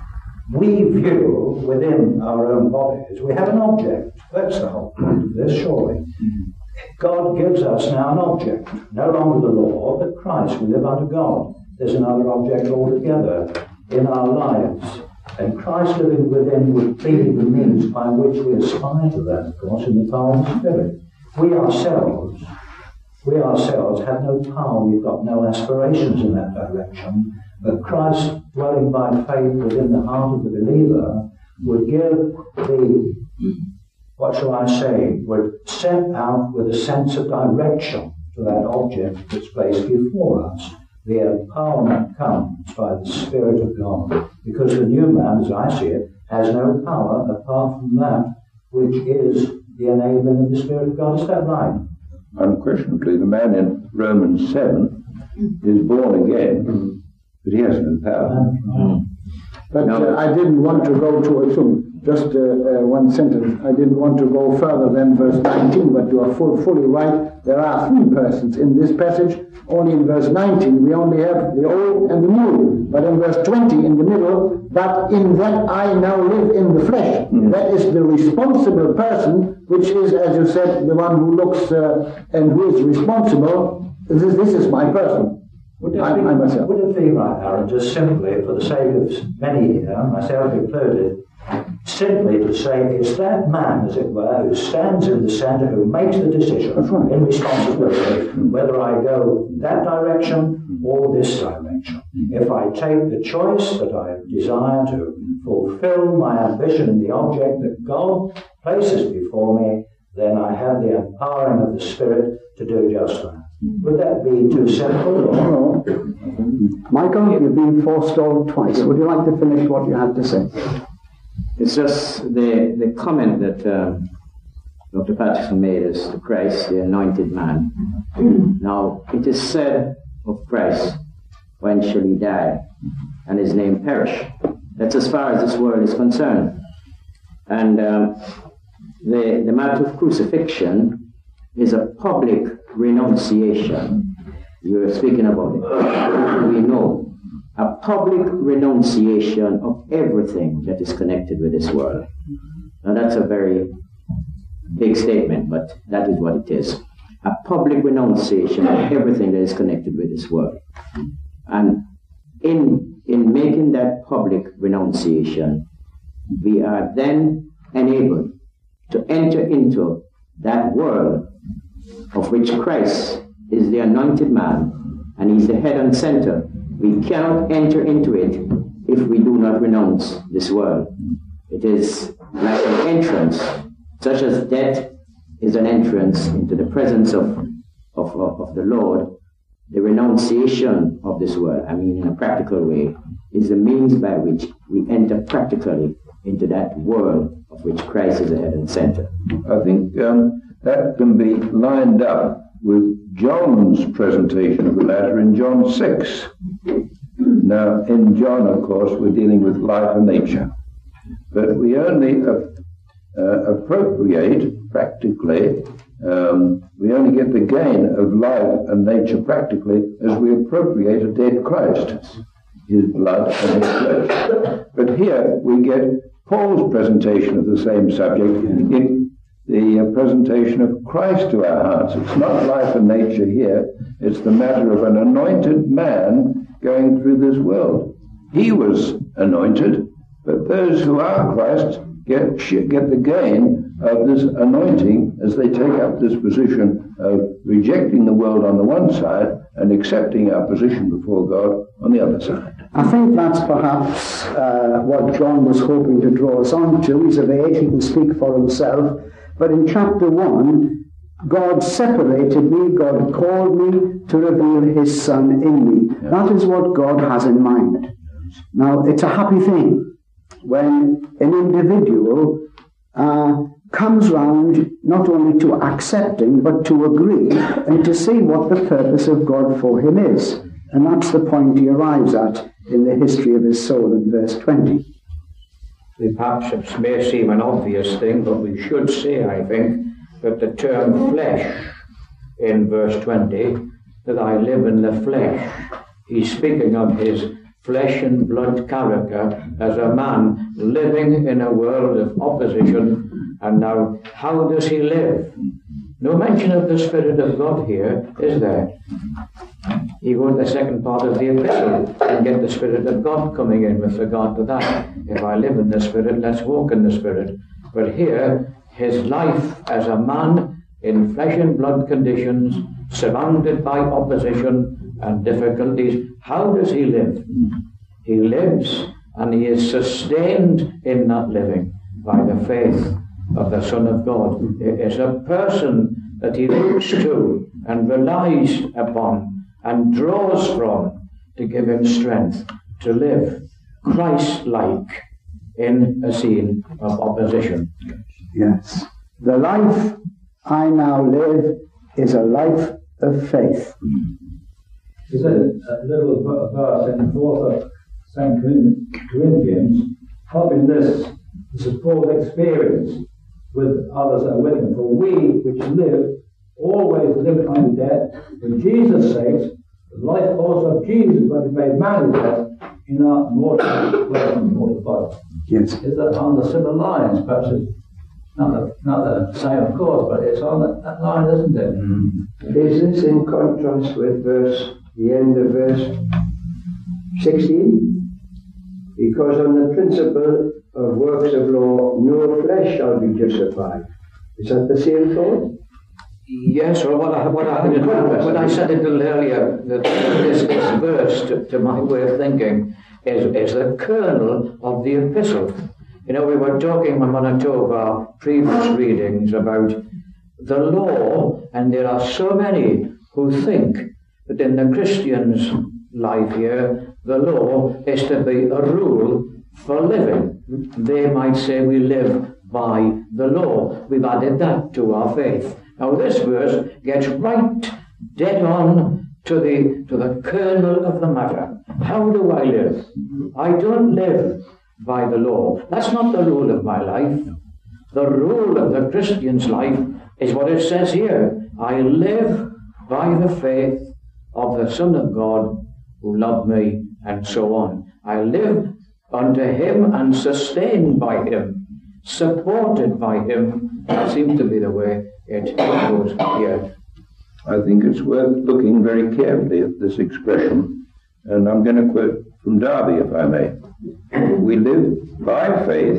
we view within our own bodies, we have an object. That's the whole point of this, surely. God gives us now an object. No longer the law, but Christ. We live under God. There's another object altogether in our lives. And Christ living within would be the means by which we aspire to that, of course, in the power of the Spirit. We ourselves, we ourselves have no power. We've got no aspirations in that direction. But Christ, dwelling by faith within the heart of the believer, would give the, what shall I say, would set out with a sense of direction to that object that's placed before us. The empowerment comes by the Spirit of God, because the new man, as I see it, has no power apart from that which is the enabling of the Spirit of God. Is that right? Unquestionably, the man in Romans seven is born again, but he has no power. Mm. But uh, I didn't want to go to a soon. Just uh, uh, one sentence. I didn't want to go further than verse nineteen, but you are full, fully right. There are three persons in this passage. Only in verse nineteen we only have the old and the new. But in verse twenty in the middle, but in that I now live in the flesh. Mm. That is the responsible person, which is, as you said, the one who looks uh, and who is responsible. This, this is my person. Would it, I, be, I myself. would it be right, Aaron, just simply, for the sake of many here, myself included, simply to say it's that man, as it were, who stands in the centre, who makes the decision right. in responsibility, whether I go that direction or this direction. If I take the choice that I desire to fulfill my ambition in the object that God places before me, then I have the empowering of the Spirit to do just that. Would that be too simple? Or? No. Michael, you've been forestalled twice. Would you like to finish what you had to say? It's just the, the comment that uh, Doctor Patterson made as to Christ, the anointed man. Now, it is said of Christ, when shall he die, and his name perish? That's as far as this world is concerned. And um, the, the matter of crucifixion is a public renunciation. You're speaking about it. We know. A public renunciation of everything that is connected with this world. Now that's a very big statement, but that is what it is. A public renunciation of everything that is connected with this world. And in, in making that public renunciation, we are then enabled to enter into that world of which Christ is the anointed man, and he's the head and center. We cannot enter into it if we do not renounce this world. It is like an entrance, such as death is an entrance into the presence of, of, of, of the Lord. The renunciation of this world, I mean in a practical way, is the means by which we enter practically into that world of which Christ is the head and center. I think um, that can be lined up with John's presentation of the matter in John six. Now, in John, of course, we're dealing with life and nature. But we only uh, uh, appropriate practically, um, we only get the gain of life and nature practically as we appropriate a dead Christ, his blood and his flesh. But here we get Paul's presentation of the same subject in the uh, presentation of Christ to our hearts. It's not life and nature here, it's the matter of an anointed man going through this world. He was anointed, but those who are Christ get, get the gain of this anointing as they take up this position of rejecting the world on the one side and accepting our position before God on the other side. I think that's perhaps uh, what John was hoping to draw us on to. He's of age, he can speak for himself. But in chapter one, God separated me, God called me to reveal his Son in me. Yeah. That is what God has in mind. Now, it's a happy thing when an individual uh, comes round not only to accepting, but to agree and to see what the purpose of God for him is. And that's the point he arrives at in the history of his soul in verse twenty. Perhaps it may seem an obvious thing, but we should say, I think, that the term flesh in verse twenty, that I live in the flesh, he's speaking of his flesh and blood character as a man living in a world of opposition. And now, how does he live? No mention of the Spirit of God here, is there? You go to the second part of the epistle and get the Spirit of God coming in with regard to that. If I live in the Spirit, let's walk in the Spirit. But here, his life as a man in flesh and blood conditions, surrounded by opposition and difficulties, how does he live? He lives, and he is sustained in that living by the faith of the Son of God. It is a person that he looks to and relies upon and draws from to give him strength to live Christ-like in a scene of opposition. Yes. The life I now live is a life of faith. There's a, a little verse in the fourth of Saint Corinthians, having this, this is Paul's experience with others that are with him. For we which live always live unto death, for Jesus' sake, the life also of Jesus will be made manifest in our mortal flesh and mortal body. Yes. Is that on the similar lines? Perhaps it's not the, not the same, of course, but it's on that, that line, isn't it? Mm. Is this in contrast with verse, the end of verse sixteen? Because on the principle of works of law, no flesh shall be justified. Is that the same thought? Yes, or what I, what I, had, what I said a little earlier, that this, this verse, to, to my way of thinking, is, is the kernel of the epistle. You know, we were talking in one or two of our previous readings about the law, and there are so many who think that in the Christian's life here, the law is to be a rule for living. They might say we live by the law. We've added that to our faith. Now this verse gets right dead on to the to the kernel of the matter. How do I live? I don't live by the law. That's not the rule of my life. The rule of the Christian's life is what it says here. I live by the faith of the Son of God who loved me, and so on. I live unto him and sustained by him, supported by him. That seems to be the way it goes here. I think it's worth looking very carefully at this expression, and I'm going to quote from Darby, if I may. We live by faith,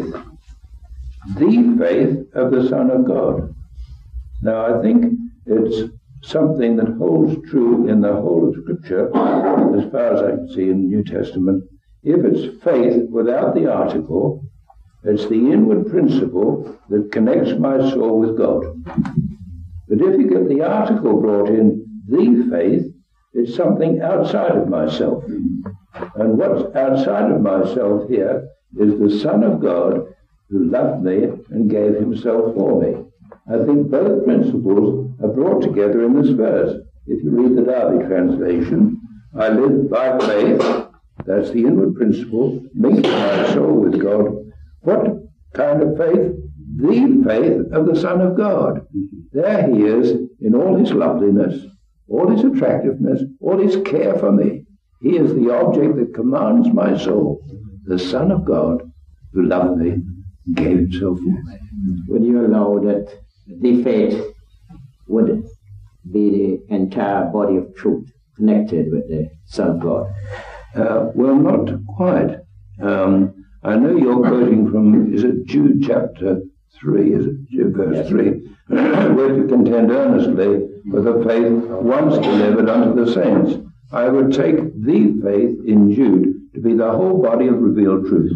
the faith of the Son of God. Now, I think it's something that holds true in the whole of Scripture, as far as I can see in the New Testament. If it's faith without the article, it's the inward principle that connects my soul with God. But if you get the article brought in, the faith, it's something outside of myself. And what's outside of myself here is the Son of God who loved me and gave himself for me. I think both principles are brought together in this verse. If you read the Darby translation, I live by faith, that's the inward principle, linking my soul with God. What kind of faith? The faith of the Son of God. There he is in all his loveliness, all his attractiveness, all his care for me. He is the object that commands my soul, the Son of God who loved me and gave himself for me. Would you allow that the faith would be the entire body of truth connected with the Son of God? Uh, well, not quite. Um, I know you're quoting from, is it Jude chapter three, is it Jude verse yes. three, where to contend earnestly for the faith once delivered unto the saints. I would take the faith in Jude to be the whole body of revealed truth.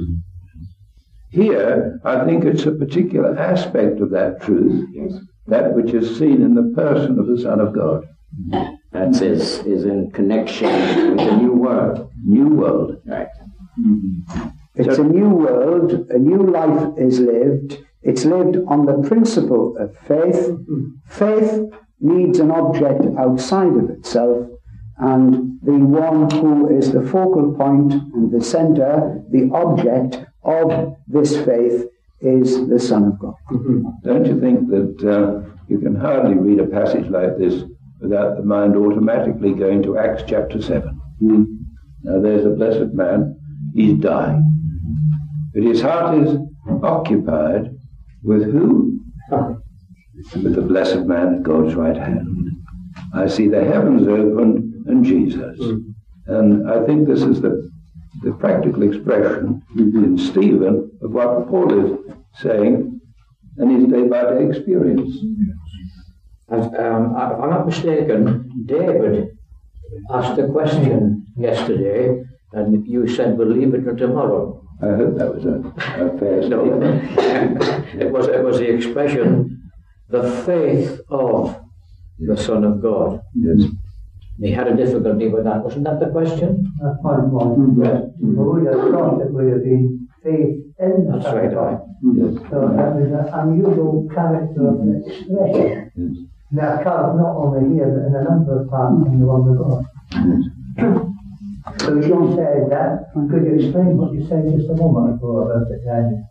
Here, I think it's a particular aspect of that truth, yes, that which is seen in the person of the Son of God. That is, is in connection with the new world. New world. Right. Mm-hmm. It's so, a new world, a new life is lived. It's lived on the principle of faith. Faith needs an object outside of itself, and the one who is the focal point and the center, the object of this faith is the Son of God. Don't you think that uh, you can hardly read a passage like this without the mind automatically going to Acts chapter seven? Mm. Now there's a blessed man, he's dying, but his heart is occupied with who? With the blessed man at God's right hand. I see the heavens opened and Jesus. Mm. And I think this is the, the practical expression mm-hmm. in Stephen of what Paul is saying and his day-by-day experience. And, um, if I'm not mistaken, David asked a question yesterday, and you said, we'll leave it for tomorrow. I hope that was a, a fair statement. No, it was, it was the expression, the faith of the Son of God. Yes. He had a difficulty with that. Wasn't that the question? That's my point. Yes. Well, we have thought it would have been faith in the Son of God. Yes. So that was an unusual character of the expression. Yes. That occurs not only here, but in a number of parts in the Word of God. Yes. So you said that. Could you explain what you said just a moment ago about it, Daniel?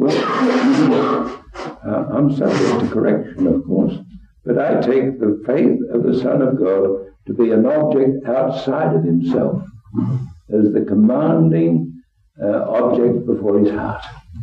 Well, uh, I'm subject to correction, of course, but I take the faith of the Son of God to be an object outside of himself, as the commanding uh, object before his heart.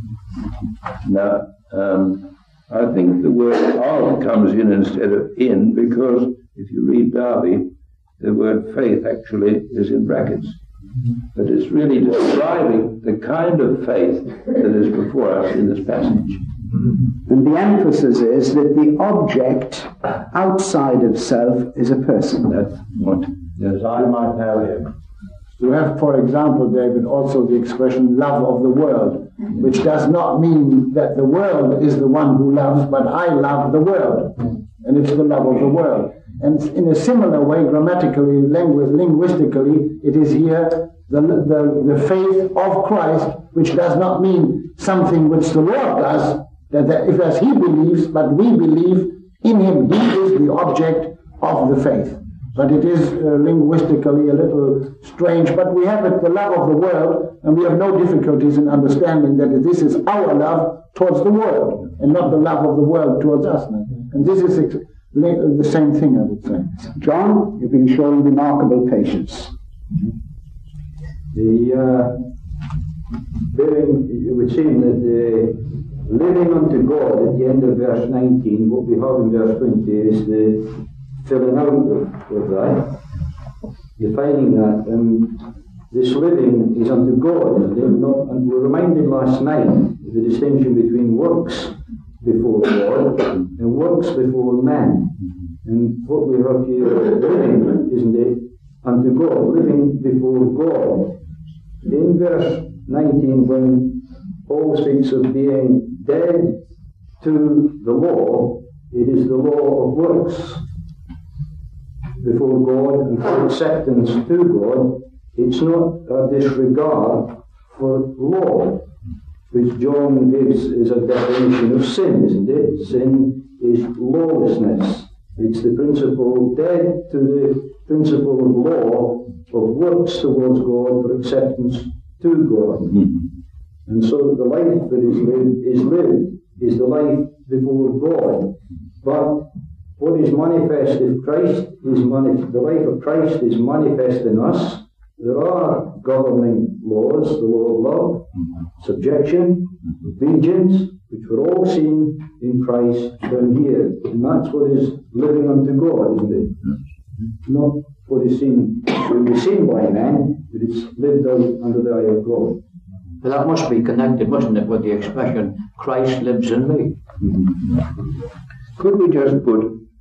Now, um, I think the word of comes in instead of in, because if you read Darby, the word faith actually is in brackets. But it's really describing the kind of faith that is before us in this passage. And the emphasis is that the object outside of self is a person. That's what, yes, I might know him. You have, for example, David, also the expression love of the world, which does not mean that the world is the one who loves, but I love the world. And it's the love of the world. And in a similar way, grammatically, lingu- linguistically, it is here the, the, the faith of Christ, which does not mean something which the Lord does, that, that if as he believes, but we believe in him, he is the object of the faith. But it is uh, linguistically a little strange, but we have it, the love of the world, and we have no difficulties in understanding that this is our love towards the world, and not the love of the world towards us. And this is ex- the same thing, I would say. John, you've been showing remarkable patience. The uh, bearing, it would seem that the living unto God at the end of verse nineteen, what we have in verse twenty is the filling out of, of that, defining that, and this living is unto God, isn't it? Not, and we were reminded last night of the distinction between works before God and works before man. And what we have here, living, isn't it, unto God, living before God. In verse nineteen, when Paul speaks of being dead to the law, it is the law of works before God and for acceptance to God. It's not a disregard for law, which John gives as a definition of sin, isn't it? Sin is lawlessness. It's the principle dead to the principle of law, of works towards God for acceptance to God. Mm-hmm. And so the life that is lived is lived, is the life before God. But what is manifest if Christ is manifest, the life of Christ is manifest in us. There are governing laws, the law of love, mm-hmm. subjection, mm-hmm. obedience, which we're all seeing in Christ down here. And that's what is living unto God, isn't it? Mm-hmm. Not what is seen, will be seen by men, but it's lived out under the eye of God. Well, that must be connected, mustn't it, with the expression, Christ lives in me. Mm-hmm. Could we just put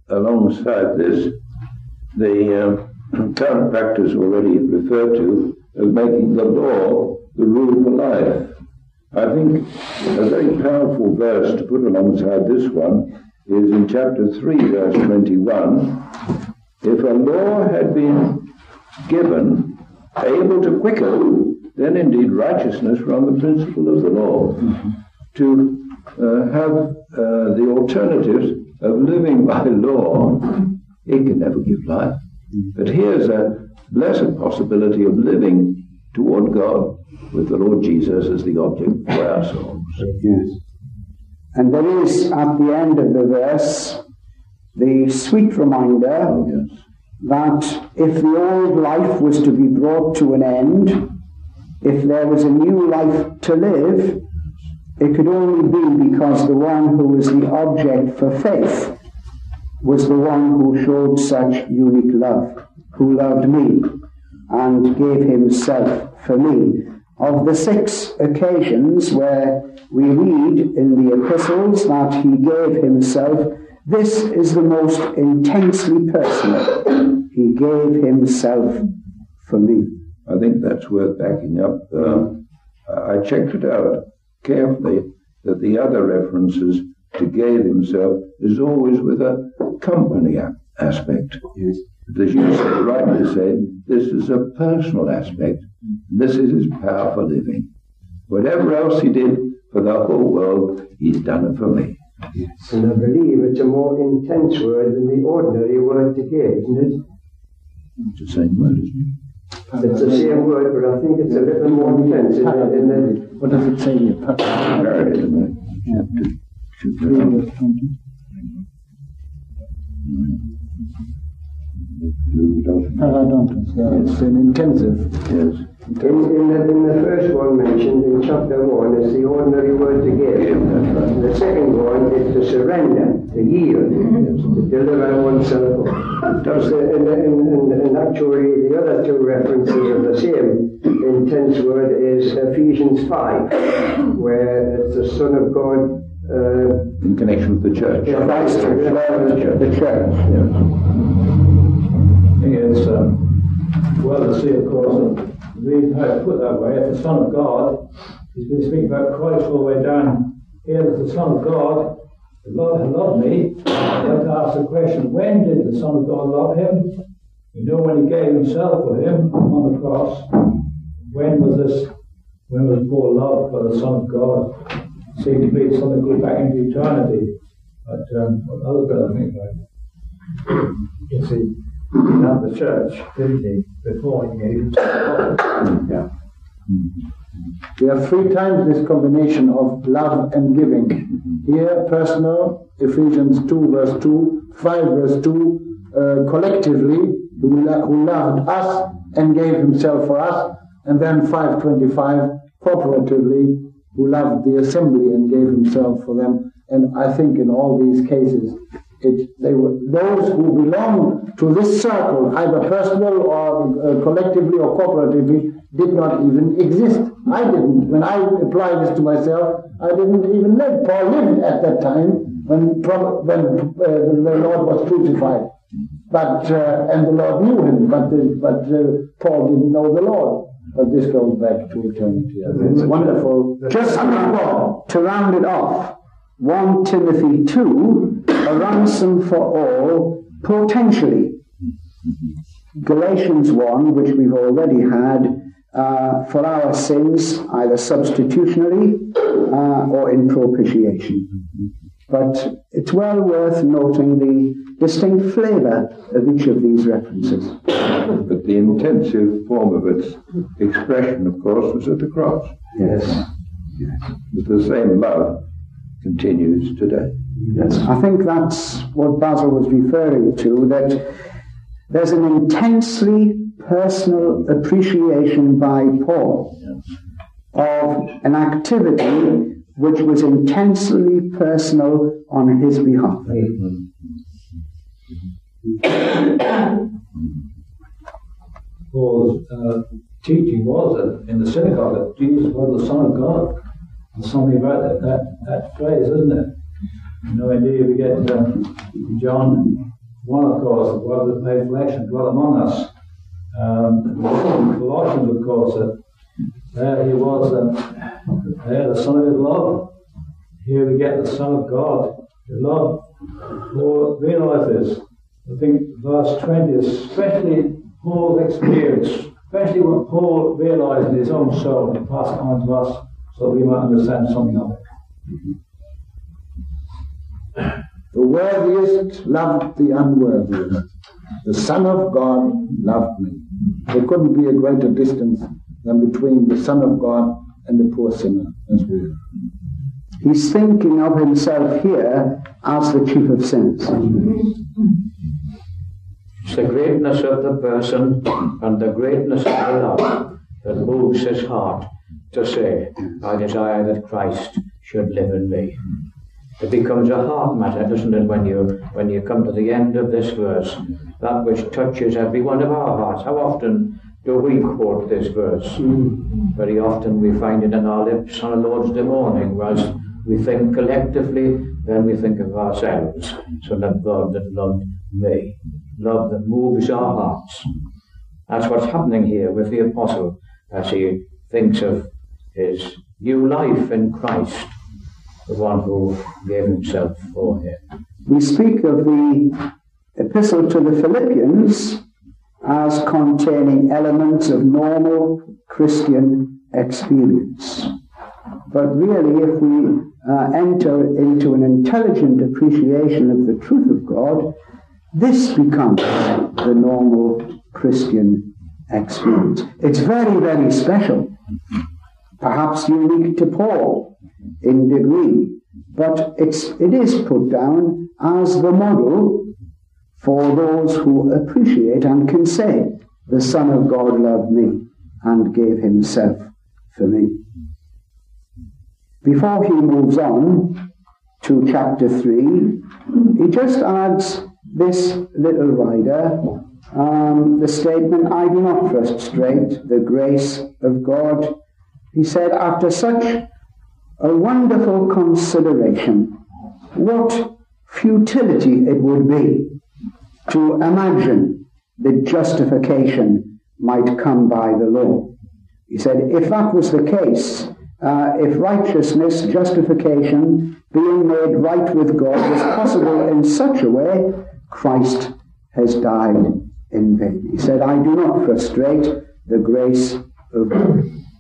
alongside this the uh, current practice already referred to of making the law the rule for life. I think a very powerful verse to put alongside this one is in chapter three, verse twenty-one. If a law had been given able to quicken, then indeed righteousness from the principle of the law. Mm-hmm. To uh, have uh, the alternatives of living by law, it can never give life. But here's a blessed possibility of living toward God with the Lord Jesus as the object for our souls. Yes. And there is, at the end of the verse, the sweet reminder oh, yes. that if the old life was to be brought to an end, if there was a new life to live, it could only be because the one who was the object for faith was the one who showed such unique love, who loved me and gave himself for me. Of the six occasions where we read in the epistles that he gave himself, this is the most intensely personal. He gave himself for me. I think that's worth backing up. Uh, I checked it out carefully, that the other references to gave himself is always with a company aspect. Yes. As you say, rightly say, this is a personal aspect. This is his power for living. Whatever else he did for the whole world, he's done it for me. Yes. And I believe it's a more intense word than the ordinary word to give, isn't it? It's the same word, isn't it? It's the same word, but I think it's a little more intense. In the, in the, what does it say here? Chapter two. Paradontus, yeah, it's an intensive. Yes. In, in, the, in the first one mentioned in chapter one is the ordinary word to give. Yeah, that's right. The second one is to surrender, to yield, yes. To deliver oneself. Does the, and, and, and, and actually the other two references of the same intense word is Ephesians five, where it's the Son of God. Uh, in connection with the church. Yeah, Christ, the, the church. The church. Yes. I think it's um, well to see, of course, that the reason how it's put that way, if the Son of God, he's been speaking about Christ all the way down here, that the Son of God, the Lord had loved me. I have to ask the question, when did the Son of God love him? You know, when he gave himself for him on the cross. When was this, when was Paul loved for the Son of God? It seemed to be something that goes back into eternity. But um, what other brother think about it? You see, he loved the church, didn't he, before he gave himself. Yeah. We have three times this combination of love and giving. Here, personal, Ephesians two verse two, five verse two, uh, collectively, who, lo- who loved us and gave himself for us, and then five twenty-five, corporatively, who loved the assembly and gave himself for them. And I think in all these cases, it, they were those who belong to this circle, either personal or uh, collectively or corporatively, did not even exist. I didn't. When I apply this to myself, I didn't even live. Paul lived at that time when when uh, the Lord was crucified, but uh, and the Lord knew him, but the, but uh, Paul didn't know the Lord. But this goes back to eternity. It's wonderful. Just to round it off, First Timothy two, a ransom for all, potentially. Galatians one, which we've already had, uh, for our sins, either substitutionally uh, or in propitiation. But it's well worth noting the distinct flavour of each of these references. But the intensive form of its expression, of course, was at the cross. Yes. Yes. But the same love continues today. Yes. I think that's what Basil was referring to, that there's an intensely personal appreciation by Paul Yes. of an activity which was intensely personal on his behalf. Paul's uh, teaching was that in the synagogue that Jesus was the Son of God. There's something about that, that, that phrase, isn't it? You know, indeed, we get uh, John one, of course, the Word that made flesh and dwelt among us. Um, Colossians, of course, that there he was, um, there the Son of his love. Here we get the Son of God, his love. Paul realizes, I think verse twenty, especially Paul's experience, especially what Paul realized in his own soul, and pass it on to us so we might understand something of it. The worthiest loved the unworthiest. The Son of God loved me. There couldn't be a greater distance than between the Son of God and the poor sinner as we are. He's thinking of himself here as the chief of sinners. It's the greatness of the person and the greatness of the love that moves his heart to say, I desire that Christ should live in me. It becomes a heart matter, doesn't it, when you when you come to the end of this verse, that which touches every one of our hearts. How often do we quote this verse? Mm. Very often we find it in our lips on a Lord's Day morning, whereas we think collectively, then we think of ourselves. So that God that loved me, love that moves our hearts. That's what's happening here with the apostle as he thinks of his new life in Christ, the one who gave himself for him. We speak of the epistle to the Philippians as containing elements of normal Christian experience. But really, if we uh, enter into an intelligent appreciation of the truth of God, this becomes the normal Christian experience. It's very, very special, perhaps unique to Paul in degree, but it's, it is put down as the model for those who appreciate and can say, the Son of God loved me and gave himself for me. Before he moves on to chapter three, he just adds this little rider, um, the statement, I do not frustrate the grace of God. He said, after such a wonderful consideration, what futility it would be to imagine that justification might come by the law. He said, if that was the case, uh, if righteousness, justification, being made right with God was possible in such a way, Christ has died in vain. He said, I do not frustrate the grace of God.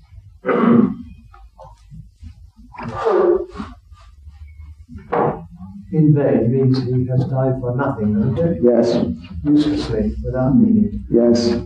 In vain means he has died for nothing, doesn't it? Yes. Uselessly, without meaning. Yes.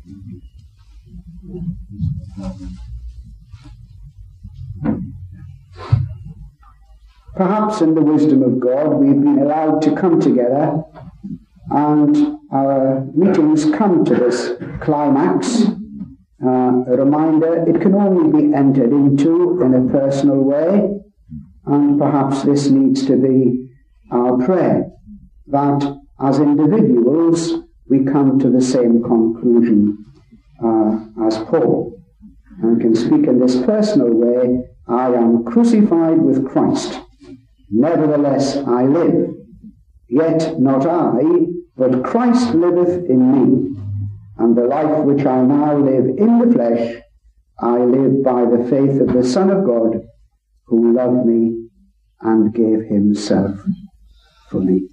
Perhaps in the wisdom of God we've been allowed to come together and our meetings come to this climax. Uh, a reminder, it can only be entered into in a personal way, and perhaps this needs to be our prayer, that as individuals we come to the same conclusion uh, as Paul, and can speak in this personal way, I am crucified with Christ, nevertheless I live, yet not I, but Christ liveth in me, and the life which I now live in the flesh, I live by the faith of the Son of God, who loved me and gave himself for me.